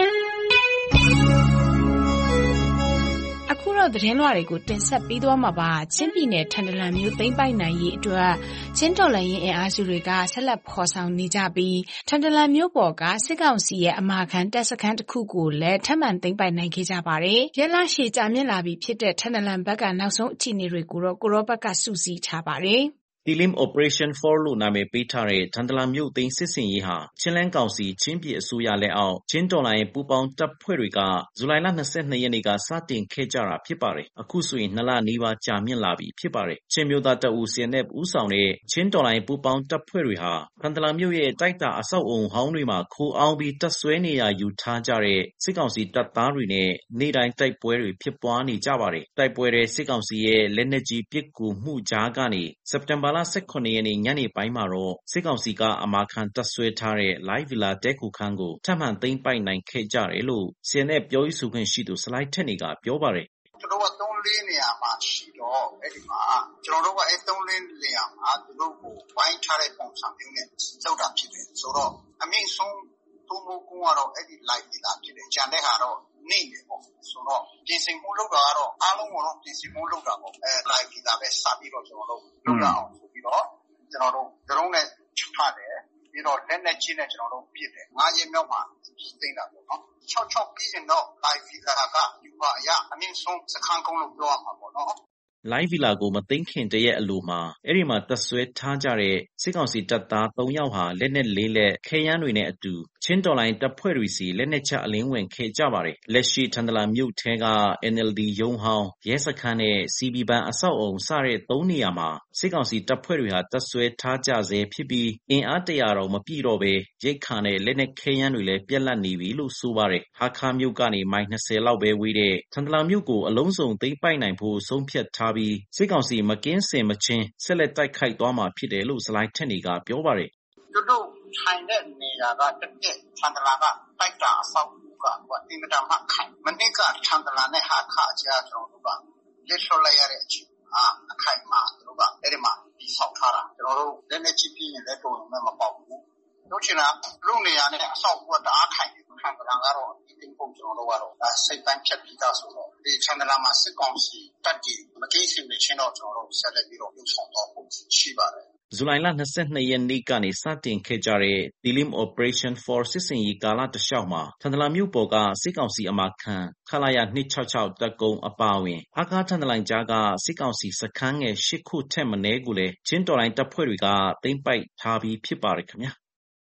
အခုတော့သတင်းလွှာတွေကိုတင်ဆက်ပေးသွားမှာပါချင်းပြည်နယ်ထန်တလန်မြို့သိမ်းပိုက်နိုင်ရေးအတွက်ချင်းတော်လှန်ရေးအင်အားစုတွေကဆက်လက်ဖော်ဆောင်နေကြပြီးထန်တလန်မြို့ပေါ်ကစစ်ကောင်စီရဲ့အမာခံတပ်စခန်းတစ်ခုကိုလည်းထပ်မံသိမ်းပိုက်နိုင်ခဲ့ကြပါတယ်။ရက်လရှည်ကြာမြင့်လာပြီဖြစ်တဲ့ထန်တလန်ဘက်ကနောက်ဆုံးအခြေအနေတွေကိုတော့ကိုရောဘက်ကစုစည်းထားပါတယ်။ Tilim Operation four လို့နာမည်ပေးထားတဲ့ထန်တလန်မြို့သိမ်းစစ်စင်ရေးဟာချင်းလန်းကောင်စီချင်းပြည်အစိုးရလက်အောက်ချင်းတော်လိုင်းပူပေါင်းတပ်ဖွဲ့တွေကဇူလိုင်လ၂၂ရက်နေ့ကစတင်ခဲ့ကြတာဖြစ်ပါတယ်။အခုဆိုရင်နှစ်လနီးပါးကြာမြင့်လာပြီဖြစ်ပါတယ်။ချင်းမျိုးသားတပ်ဦးစီနဲ့ဦးဆောင်တဲ့ချင်းတော်လိုင်းပူပေါင်းတပ်ဖွဲ့တွေဟာထန်တလန်မြို့ရဲ့တိုက်တာအဆောက်အုံဟောင်းတွေမှာခိုးအောင်ပြီးတပ်ဆွဲနေရယူထားကြတဲ့စစ်ကောင်စီတပ်သားတွေနဲ့နေ့တိုင်းတိုက်ပွဲတွေဖြစ်ပွားနေကြပါတယ်။တိုက်ပွဲတဲ့စစ်ကောင်စီရဲ့လက်နက်ကြီးပစ်ကူမှုကြားကနေစက်တင်ဘာလ၁၇ရက်နေ့ညနေပိုင်းမှာတော့စစ်ကောင်စီကအမာခံတပ်ဆွဲထားတဲ့ Live Villa တဲခုခန်းကိုထပ်မံသိမ်းပိုက်နိုင်ခဲ့ကြတယ်လို့စီအန်အက်ဖ်ပြောရေးဆိုခွင့်ရှိသူစလိုက်ထက်နေကပြောပါတယ်ကျွန်တော်တို့က၃-၄နေရာမှာရှိတော့အဲ့ဒီမှာကျွန်တော်တို့ကအဲ့၃-၄နေရာမှာသူတို့ကိုဝိုင်းထားတဲ့ပုံစံမျိုးနဲ့လောက်တာဖြစ်တယ်ဆိုတော့အမြင့်ဆုံးသုံးဖို့ကတော့အဲ့ဒီ Live Villa ဖြစ်တယ်ကြံတဲ့ဟာတော့နေတယ်ပေါ့ဆိုတော့ပြင်ဆင်မှုလုပ်တာကတော့အားလုံးကတော့ပြင်ဆင်မှုလုပ်တာပေါ့အဲ Live Villa ပဲစပြီးတော့ကျွန်တော်တို့လုပ်ရအောင်ဆိုပြီးတော့ကျွန်တော်တို့ဒရုန်းနဲ့ချတယ်ပြီးတော့လက်နဲ့ချင်းနဲ့ကျွန်တော်တို့ပြစ်တယ်ငါးရက်မြောက်မှာသိမ်းတာပေါ့နော်၆၆ပြီးရင်တော့ Live Villa ကယူပါရအမြင့်ဆုံးစခန်းကုန်းလို့ပြောရမှာပေါ့နော် Live Villa ကိုမသိမ်းခင်တရက်အလိုမှာအဲ့ဒီမှာတပ်ဆွဲထားကြတဲ့စစ်ကောင်စီတပ်သား၃ယောက်ဟာလက်နက်လေးလက်ခဲယမ်းတွေနဲ့အတူချင်းတော်လိုင်းတပ်ဖွဲ့တွေစီလက်နက်ချအလင်းဝင်ခဲ့ကြပါတယ်။လက်ရှိထန်တလန်မြို့ထဲက အန် အယ်လ် ဒီ ရုံးဟောင်းရဲစခန်းနဲ့ စီ ဘီ ဘဏ်အဆောက်အုံစတဲ့၃နေရာမှာစစ်ကောင်စီတပ်ဖွဲ့တွေဟာတပ်ဆွဲထားကြဆဲဖြစ်ပြီးအင်အားတရာတော့မပြည့်တော့ဘဲရိတ်ခါနဲ့လက်နက်ခဲယမ်းတွေလည်းပြက်လက်နေပြီလို့ဆိုပါတယ်။ဟာခါမြို့ကနေမိုင်၂၀လောက်ပဲဝေးတဲ့ထန်တလန်မြို့ကိုအလုံးစုံသိမ်းပိုက်နိုင်ဖို့ဆုံးဖြတ်ထားပြီးစစ်ကောင်စီမကင်းစင်မချင်းဆက်လက်တိုက်ခိုက်သွားမှာဖြစ်တယ်လို့စလိုက်ထက်နေကပြောပါတယ်။တို့တို့ထိုင်တဲ့နေရာကတစ်ပြက်ထန်တလန်ကတိုက်တာအဆောက်အဦကဟိုအင်မတန်မှခိုင်မနစ်ကထန်တလန်နဲ့ဟာခါကြားကျွန်တော်တို့ကလက်လျှော့လိုက်ရတဲ့အချိန်အာအခိုင်မှာတို့ကအဲ့ဒီမှာဒီဆောက်ထားတာကျွန်တော်တို့လက်နဲ့ချပြင်းရင်လည်းတော်ရုံနဲ့မပေါက်ဘူးတို့ချင်တာလူနေရာနဲ့အဆောက်အဦကတအားခိုင်တယ်ထန်တလန်ကတော့ဒီတင်ပုံကျွန်တော်တို့ကတော့ဒါစိတ်ပိုင်းဖြတ်ပြီးသားဆိုတော့ဒီထန်တလန်မှာစစ်ကောင်စီတပ်ကြီးမကင်းစင်နေချင်းတော့ကျွန်တော်တို့ဆက်လက်ပြီးတော့ပြုဆောင်တော့ဖို့ရှိပါတယ်ဇူလိုင်လ၂၂ရက်နေ့ကနေစတင်ခဲ့ကြတဲ့ Tilim Operation four စစ်စင်ရေးကာလတစ်လျှောက်မှာထန်တလန်မြို့ပေါ်ကစစ်ကောင်စီအမာခံခလာရ၂၆၆တပ်ကုန်းအပါအဝင်ဟာကားထန်တလန်ကြားကစစ်ကောင်စီစခန်းငယ်၈ခုထက်မနည်းကိုလည်းချင်းတော်လိုင်းတပ်ဖွဲ့တွေကသိမ်းပိုက်ထားပြီးဖြစ်ပါတယ်ခင်ဗျာ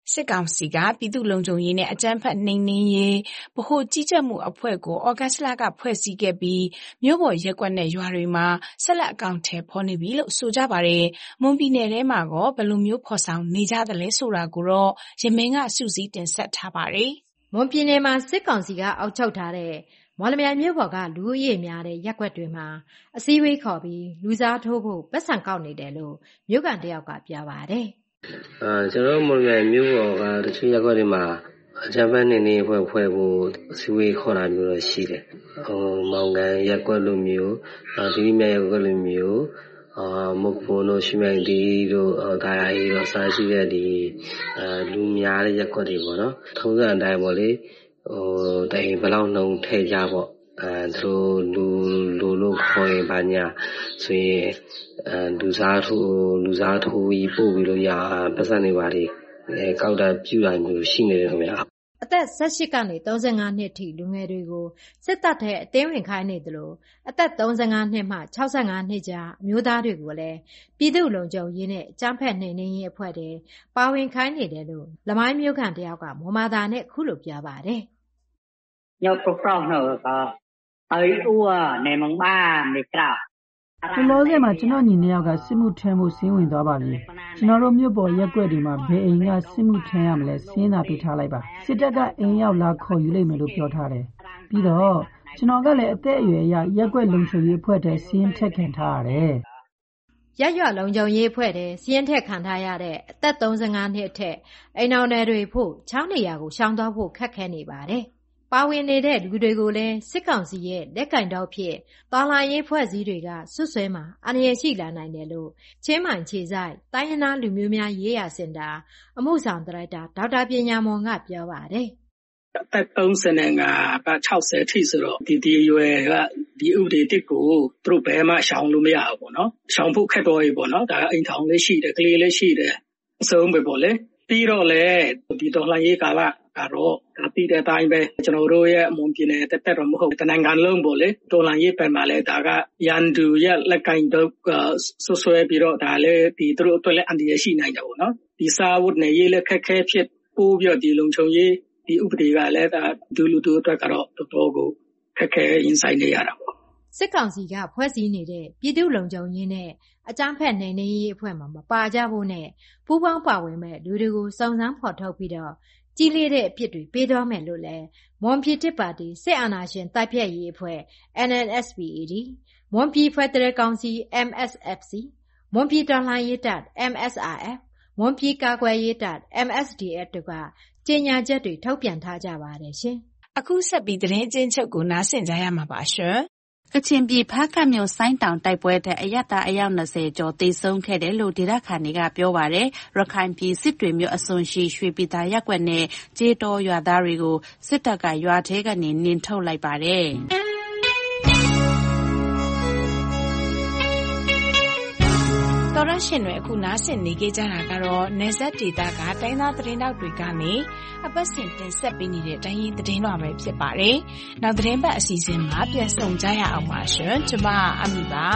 စစ်ကောင်စီကပြည်သူ့လုံခြုံရေးနဲ့အကြမ်းဖက်နှိမ်နင်းရေးဗဟိုကြီးကြပ်မှုအဖွဲ့ကိုဩဂတ်စ်လကဖွဲ့စည်းခဲ့ပြီးမြို့ပေါ်ရက်ကွက်နဲ့ရွာတွေမှာဆက်လက်အကောင့်ထဲဖော်နေပြီလို့ဆိုကြပါတယ်။မွန်ပြည်နယ်ထဲမှာကဘယ်လိုမျိုးဖော်ဆောင်နေကြသလဲဆိုတာကိုတော့ရမင်းကစုစည်းတင်ဆက်ထားပါတယ်။မွန်ပြည်နယ်မှာစစ်ကောင်စီကအောက်ချုပ်ထားတဲ့မော်လမြိုင်မြို့ပေါ်ကလူဦးရေများတဲ့ရက်ကွက်တွေမှာအစည်းအဝေးခေါ်ပြီးလူစားထိုးဖို့ပတ်စံကောက်နေတယ်လို့မြို့ကန်တယောက်ကပြောပါတယ်။အာကျွန်တော်မော်လမြိုင်မြို့ပေါ်ကတချို့ရက်ကွက်တွေမှာအကြမ်းဖက်နေနေဖွဲ့ဖွဲ့ဖို့အစည်းအဝေးခေါ်တာမျိုးတော့ရှိတယ်။ဟိုမောင်ကန်ရက်ကွက်လိုမျိုးအာဒီမြရက်ကွက်လိုမျိုးအာမဖို့လို့ရှိမြိုင်ဒီတို့ဒါရအေးတို့စားရှိတဲ့ဒီအာလူများတဲ့ရက်ကွက်တွေပေါ့နော်။ထုံးစံအတိုင်းပေါ့လေဟိုတိုင်ဘယ်လောက်နှုံထည့်ကြပေါ့အဲသူတို့လူလူလို့ခေါ်ရင်ဘာညာဆိုရင်အဲလူစားထိုးလူစားထိုးကြီးပို့ပြီးလို့ရပတ်စံနေပါလေအဲကောက်တာပြူတာမျိုးရှိနေတယ်ခင်ဗျာအသက်၁၈ကနေ၃၅နှစ်ထိလူငယ်တွေကိုစစ်တပ်ထဲအတင်းဝင်ခိုင်းနေတယ်လို့အသက်၃၅နှစ်မှ၆၅နှစ်ကြားအမျိုးသားတွေကိုလည်းပြည်သူ့လုံခြုံရေးနဲ့အကြမ်းဖက်နှိမ်နင်းရေးအဖွဲ့တွေပါဝင်ခိုင်းနေတယ်လို့လမိုင်းမြို့ခံတယောက်ကမွန်မာသာနဲ့ခုလိုပြောပါတယ်ရောက်တော့တော့ကအဲ့ဦးကနေမမမေကရာဒီလိုစဲမှာကျွန်တော်ညီနှစ်ယောက်ကစစ်မှုထမ်းဖို့စင်းဝင်သွားပါပြီကျွန်တော်တို့မြို့ပေါ်ရက်ွက်တွေမှာဘယ်အိမ်ကစစ်မှုထမ်းရမလဲစင်းသာပေးထားလိုက်ပါစစ်တပ်ကအိမ်ရောက်လာခေါ်ယူလိုက်မယ်လို့ပြောထားတယ်ပြီးတော့ကျွန်တော်ကလည်းအသက်အရွယ်အရရက်ွက်လုံခြုံရေးအဖွဲ့တဲ့စင်းထက်ခံထားရတယ်ရက်ရွက်လုံခြုံရေးအဖွဲ့တဲ့စင်းထက်ခံထားရတဲ့အသက်၃၅နှစ်အထက်အိမ်တော်နယ်တွေဖို့ချောင်းနေရာကိုရှောင်သွားဖို့ခက်ခဲနေပါတယ်ပါဝင်နေတဲ့လူတွေကိုလည်းစစ်ကောင်စီရဲ့လက်ကင်တော့ဖြစ်တော်လှန်ရေးဖွဲ့စည်းတွေကဆွဆွဲမှာအန္တရာယ်ရှိလာနိုင်တယ်လို့ချင်းမိုင်ခြေဆိုင်တိုင်းရင်းသားလူမျိုးများရေးရာစင်တာအမှုဆောင်ဒါရိုက်တာဒေါက်တာပညာမွန်ကပြောပါတယ်အသက်၃၅က၆၀ထိဆိုတော့ဒီဒီရွယ်ကဒီဥပဒေတစ်ကိုသူတို့ဘယ်မှရှောင်လို့မရဘူးပေါ့နော်ရှောင်ဖို့ခက်တော့ရေပေါ့နော်ဒါအိမ်ထောင်လေးရှိတယ်ကလေးလေးရှိတယ်အစုံပဲပေါ့လေပြီးတော့လေဒီတော်လှန်ရေးကာလကတော့ဒါတည်တဲ့အတိုင်းပဲကျွန်တော်တို့ရဲ့အမွန်ပြည်နယ်တက်တက်တော့မဟုတ်တနိုင်ငံလုံးပေါ့လေတော်လှန်ရေးပဲမှာလဲဒါကရန်သူရဲ့လက်ကင်တော့ဆွဆွဲပြီးတော့ဒါလည်းဒီသူတို့အတွက်လည်းအန္တရာယ်ရှိနိုင်တယ်ပေါ့နော်ဒီစာဝတ်နေရေးလည်းခက်ခဲဖြစ်ပို့ပြီးတော့ဒီလုံခြုံရေးဒီဥပဒေကလည်းဒါဒူလူတူအတွက်ကတော့တော်တော်ကိုခက်ခဲရင်ဆိုင်နေရတာပေါ့စစ်ကောင်စီကဖွဲ့စည်းနေတဲ့ပြည်သူ့လုံခြုံရေးနဲ့အကြမ်းဖက်နှိမ်နင်းရေးအဖွဲ့မှာမပါကြဖို့နဲ့ပူးပေါင်းပါဝင်မဲ့လူတွေကိုစုံစမ်းဖော်ထုတ်ပြီးတော့ကြီးလေးတဲ့အဖြစ်တွေပေးသွားမယ်လို့လည်းမွန်ပြည်တစ်ပါတီစစ်အာဏာရှင်တိုက်ဖြတ်ရေးအဖွဲ့ N N S P A D မွန်ပြည်ဖက်ဒရယ်ကောင်စီ M S F C မွန်ပြည်တော်လှန်ရေးတပ် M S R F မွန်ပြည်ကာကွယ်ရေးတပ် M S D F တို့ကကြေညာချက်တွေထုတ်ပြန်ထားကြပါတယ်ရှင်။အခုဆက်ပြီးသတင်းအကျဉ်းချုပ်ကိုနားဆင်ကြရမှာပါရှင်။ကချင်ပြည်ဖားကတ်မြို့ဆိုင်းတောင်တိုက်ပွဲတဲ့အရတာအယောက်၂၀ကျော်သေဆုံးခဲ့တယ်လို့ဒေသခံတွေကပြောပါတယ်ရခိုင်ပြည်စစ်တွေမြို့အစွန်ရှိရွှေပြည်သာရပ်ကွက်နဲ့ကျေးတော်ရွာသားတွေကိုစစ်တပ်ကရွာထဲကနေနင်းထုတ်လိုက်ပါတယ်တော်ရရှင်တွေအခုနားဆင်နေကြတာကတော့နေဆက်ဒေတာကတိုင်းသားသတင်းတောက်တွေကနေအပတ်စဉ်တင်ဆက်ပေးနေတဲ့တိုင်းရင်းသတင်းတော်ပဲဖြစ်ပါတယ်။နောက်သတင်းပတ်အစီအစဉ်မှာပြန်ဆုံကြရအောင်ပါရှင်။ကျွန်မအမီပါ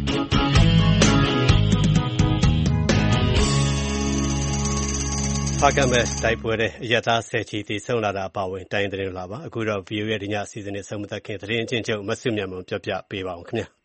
ဖာကမ်ဘက်တိုက်ပွဲတဲ့အရသာဆယ်ချီတည်ဆုံလာတာအပါဝင်တိုင်းသတင်းလာပါအခုတော့ ဗီအိုအေ ရဲ့ဒီညအစီအစဉ်နဲ့ဆုံးမသက်ခင်သတင်းအချင်းချုပ်မဆွမြတ်မုံပြောပြပေးပါအောင်ခင်ဗျာ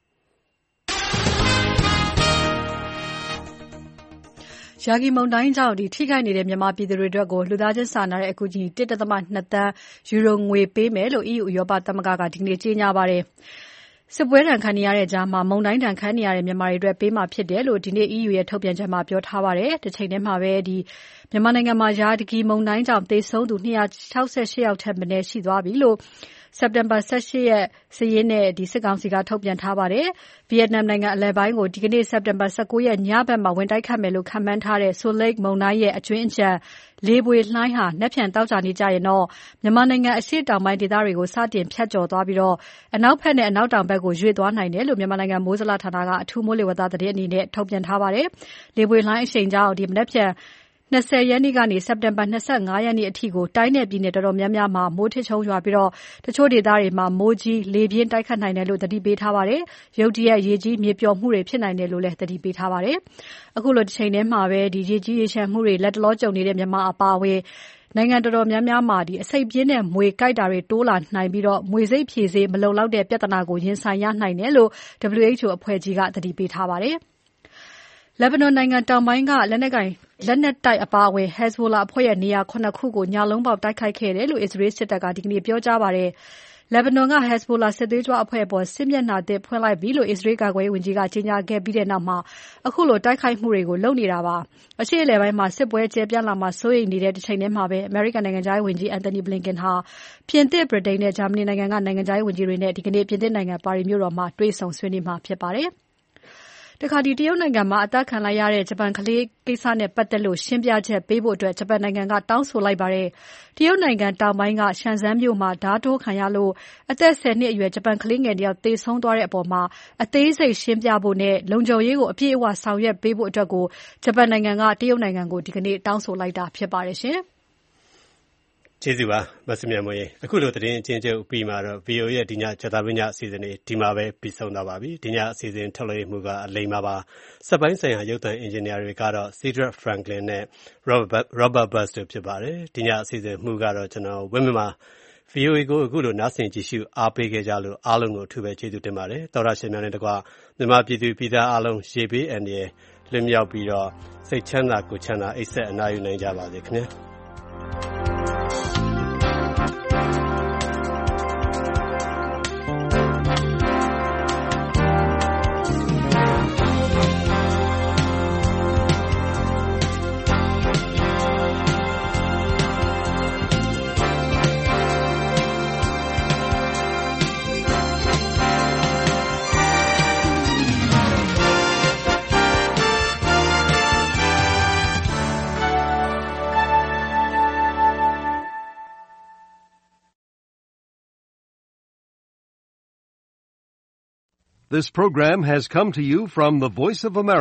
ရာဂီမုန်တိုင်းကြောင့်ဒီထိခိုက်နေတဲ့မြန်မာပြည်သူတွေအတွက်ကိုလူသားချင်းစာနာတဲ့အကူအညီ တစ်ဒသမနှစ်သန်းယူရိုငွေပေးမယ်လို့ E U ဥရောပသမဂ္ဂကဒီကနေ့ကြေညာပါတယ်။စစ်ပွဲဒဏ်ခံနေရတဲ့ကြားမှာမုန်တိုင်းဒဏ်ခံနေရတဲ့မြန်မာတွေအတွက်ပေးမှာဖြစ်တယ်လို့ဒီနေ့ E U ရဲ့ထုတ်ပြန်ချက်မှာပြောထားပါတယ်။တစ်ချိန်တည်းမှာပဲဒီမြန်မာနိုင်ငံမှာရာဂီမုန်တိုင်းကြောင့်သေဆုံးသူ၂၆၈ယောက်ထက်မနည်းရှိသွားပြီလို့စက်တင်ဘာ၁၈ရက်စာရင်းနဲ့ဒီစစ်ကောင်စီကထုတ်ပြန်ထားပါတယ်။ဗီယက်နမ်နိုင်ငံအလယ်ပိုင်းကိုဒီကနေ့စက်တင်ဘာ၁၉ရက်ညဘက်မှာဝင်တိုက်ခတ်မယ်လို့ခန့်မှန်းထားတဲ့ Soulik မုန်တိုင်းရဲ့အကျွင်းအကျန်လေပွေလှိုင်းဟာနက်ဖြန်တောက်ကြနေကြရင်တော့မြန်မာနိုင်ငံအရှေ့တောင်ပိုင်းဒေသတွေကိုစတင်ဖြတ်ကျော်သွားပြီးတော့အနောက်ဘက်နဲ့အနောက်တောင်ဘက်ကိုရွေ့သွားနိုင်တယ်လို့မြန်မာနိုင်ငံမိုးစလဌာနကအထူးမိုးလေဝသသတင်းအနေနဲ့ထုတ်ပြန်ထားပါတယ်။လေပွေလှိုင်းအရှိန်ကြောင့်ဒီမနက်ဖြန်၂၀ ရက်နေ့ကနေစက်တင်ဘာ၂၅ ရက်နေ့အထိကိုတိုင်းနယ်ပြည်နယ်တော်တော်များများမှာမိုးထစ်ချုံရွာပြီးတော့တချို့ဒေသတွေမှာမိုးကြီးလေပြင်းတိုက်ခတ်နိုင်တယ်လို့သတိပေးထားပါတယ်။ရုတ်တရက်ရေကြီးမြေပျော်မှုတွေဖြစ်နိုင်တယ်လို့လည်းသတိပေးထားပါတယ်။အခုလိုတစ်ချိန်တည်းမှာပဲဒီရေကြီးရေရှမ်းမှုတွေလက်တလောကြုံနေတဲ့မြန်မာအပါအဝင်နိုင်ငံတော်တော်များများမှာဒီအစိပ်ပြင်းတဲ့မွေကြိုက်တာတွေတိုးလာနိုင်ပြီးတော့မွေစိတ်ဖြည့်စေးမလုံလောက်တဲ့ပြဿနာကိုရင်ဆိုင်ရနိုင်တယ်လို့ W H O အဖွဲ့ကြီးကသတိပေးထားပါတယ်။လက်ဘနွန်နိုင်ငံတောင်ပိုင်းကလက်နက်ကင်လက်နက်တိုက်အပါအဝင် Hezbollah အဖွဲ့ရဲ့နေရာခုနှစ်ခုကိုညလုံးပေါက်တိုက်ခိုက်ခဲ့တယ်လို့အစ္စရေးစစ်တပ်ကဒီကနေ့ပြောကြားပါတယ်။လက်ဘနွန်က Hezbollah စစ်သွေးကြွအဖွဲ့အပေါ်စစ်မျက်နှာသစ်ဖွင့်လိုက်ပြီလို့အစ္စရေးကာကွယ်ရေးဝန်ကြီးကကြေညာခဲ့ပြီးတဲ့နောက်မှာအခုလိုတိုက်ခိုက်မှုတွေကိုလုပ်နေတာပါ။အရှေ့အလယ်ပိုင်းမှာစစ်ပွဲကျယ်ပြန့်လာမှာစိုးရိမ်နေတဲ့တစ်ချိန်တည်းမှာပဲ American နိုင်ငံခြားရေးဝန်ကြီး Antony Blinken ဟာပြင်သစ်ဗြိတိန်နဲ့ဂျာမနီနိုင်ငံကနိုင်ငံခြားရေးဝန်ကြီးတွေနဲ့ဒီကနေ့ပြင်သစ်နိုင်ငံပါရီမြို့တော်မှာတွေ့ဆုံဆွေးနွေးမှာဖြစ်ပါတယ်။တခါဒီတရုတ်နိုင်ငံမှာအသက်ခံလိုက်ရတဲ့ဂျပန်ကလေးကိစ္စနဲ့ပတ်သက်လို့ရှင်းပြချက်ပေးဖို့အတွက်ဂျပန်နိုင်ငံကတောင်းဆိုလိုက်ပါတယ်။တရုတ်နိုင်ငံတောင်ပိုင်းကရှန်ဇန်းမြို့မှာဓားထိုးခံရလို့အသက်ဆယ်နှစ်အရွယ်ဂျပန်ကလေးငယ်တယောက်သေဆုံးသွားတဲ့အပေါ်မှာအသေးစိတ်ရှင်းပြဖို့နဲ့လုံခြုံရေးကိုအပြည့်အဝဆောင်ရွက်ပေးဖို့အတွက်ကိုဂျပန်နိုင်ငံကတရုတ်နိုင်ငံကိုဒီကနေ့တောင်းဆိုလိုက်တာဖြစ်ပါတယ်ရှင်။ကျေးဇူးပါမစမြတ်မွေအခုလိုသတင်းအချင်းချင်းပြီးမှာတော့ V O A ရဲ့ဒီညချက်သားပညာအစီအစဉ်လေးဒီမှာပဲပြီးဆုံးသွားပါပြီဒီညအစီအစဉ်ထုတ်လွှင့်မှုကအလိမ္မာပါစက်ပိုင်းဆိုင်ရာရုပ်သံအင်ဂျင်နီယာတွေကတော့ Cedric Franklin နဲ့ Robert Robert Buss တို့ဖြစ်ပါတယ်ဒီညအစီအစဉ်မှုကတော့ကျွန်တော်ဝင်းမမှာ V O A ကိုအခုလိုနားဆင်ကြည့်ရှုအားပေးခဲ့ကြလို့အားလုံးကိုအထူးပဲကျေးဇူးတင်ပါတယ်တော်ရရှင်များနဲ့တကွမြန်မာပြည်သူပြည်သားအားလုံးရေပေးအန္တရာယ်လွတ်မြောက်ပြီးတော့စိတ်ချမ်းသာကိုယ်ချမ်းသာအိပ်စက်အနားယူနိုင်ကြပါစေခင်ဗျာ This program has come to you from the Voice of America.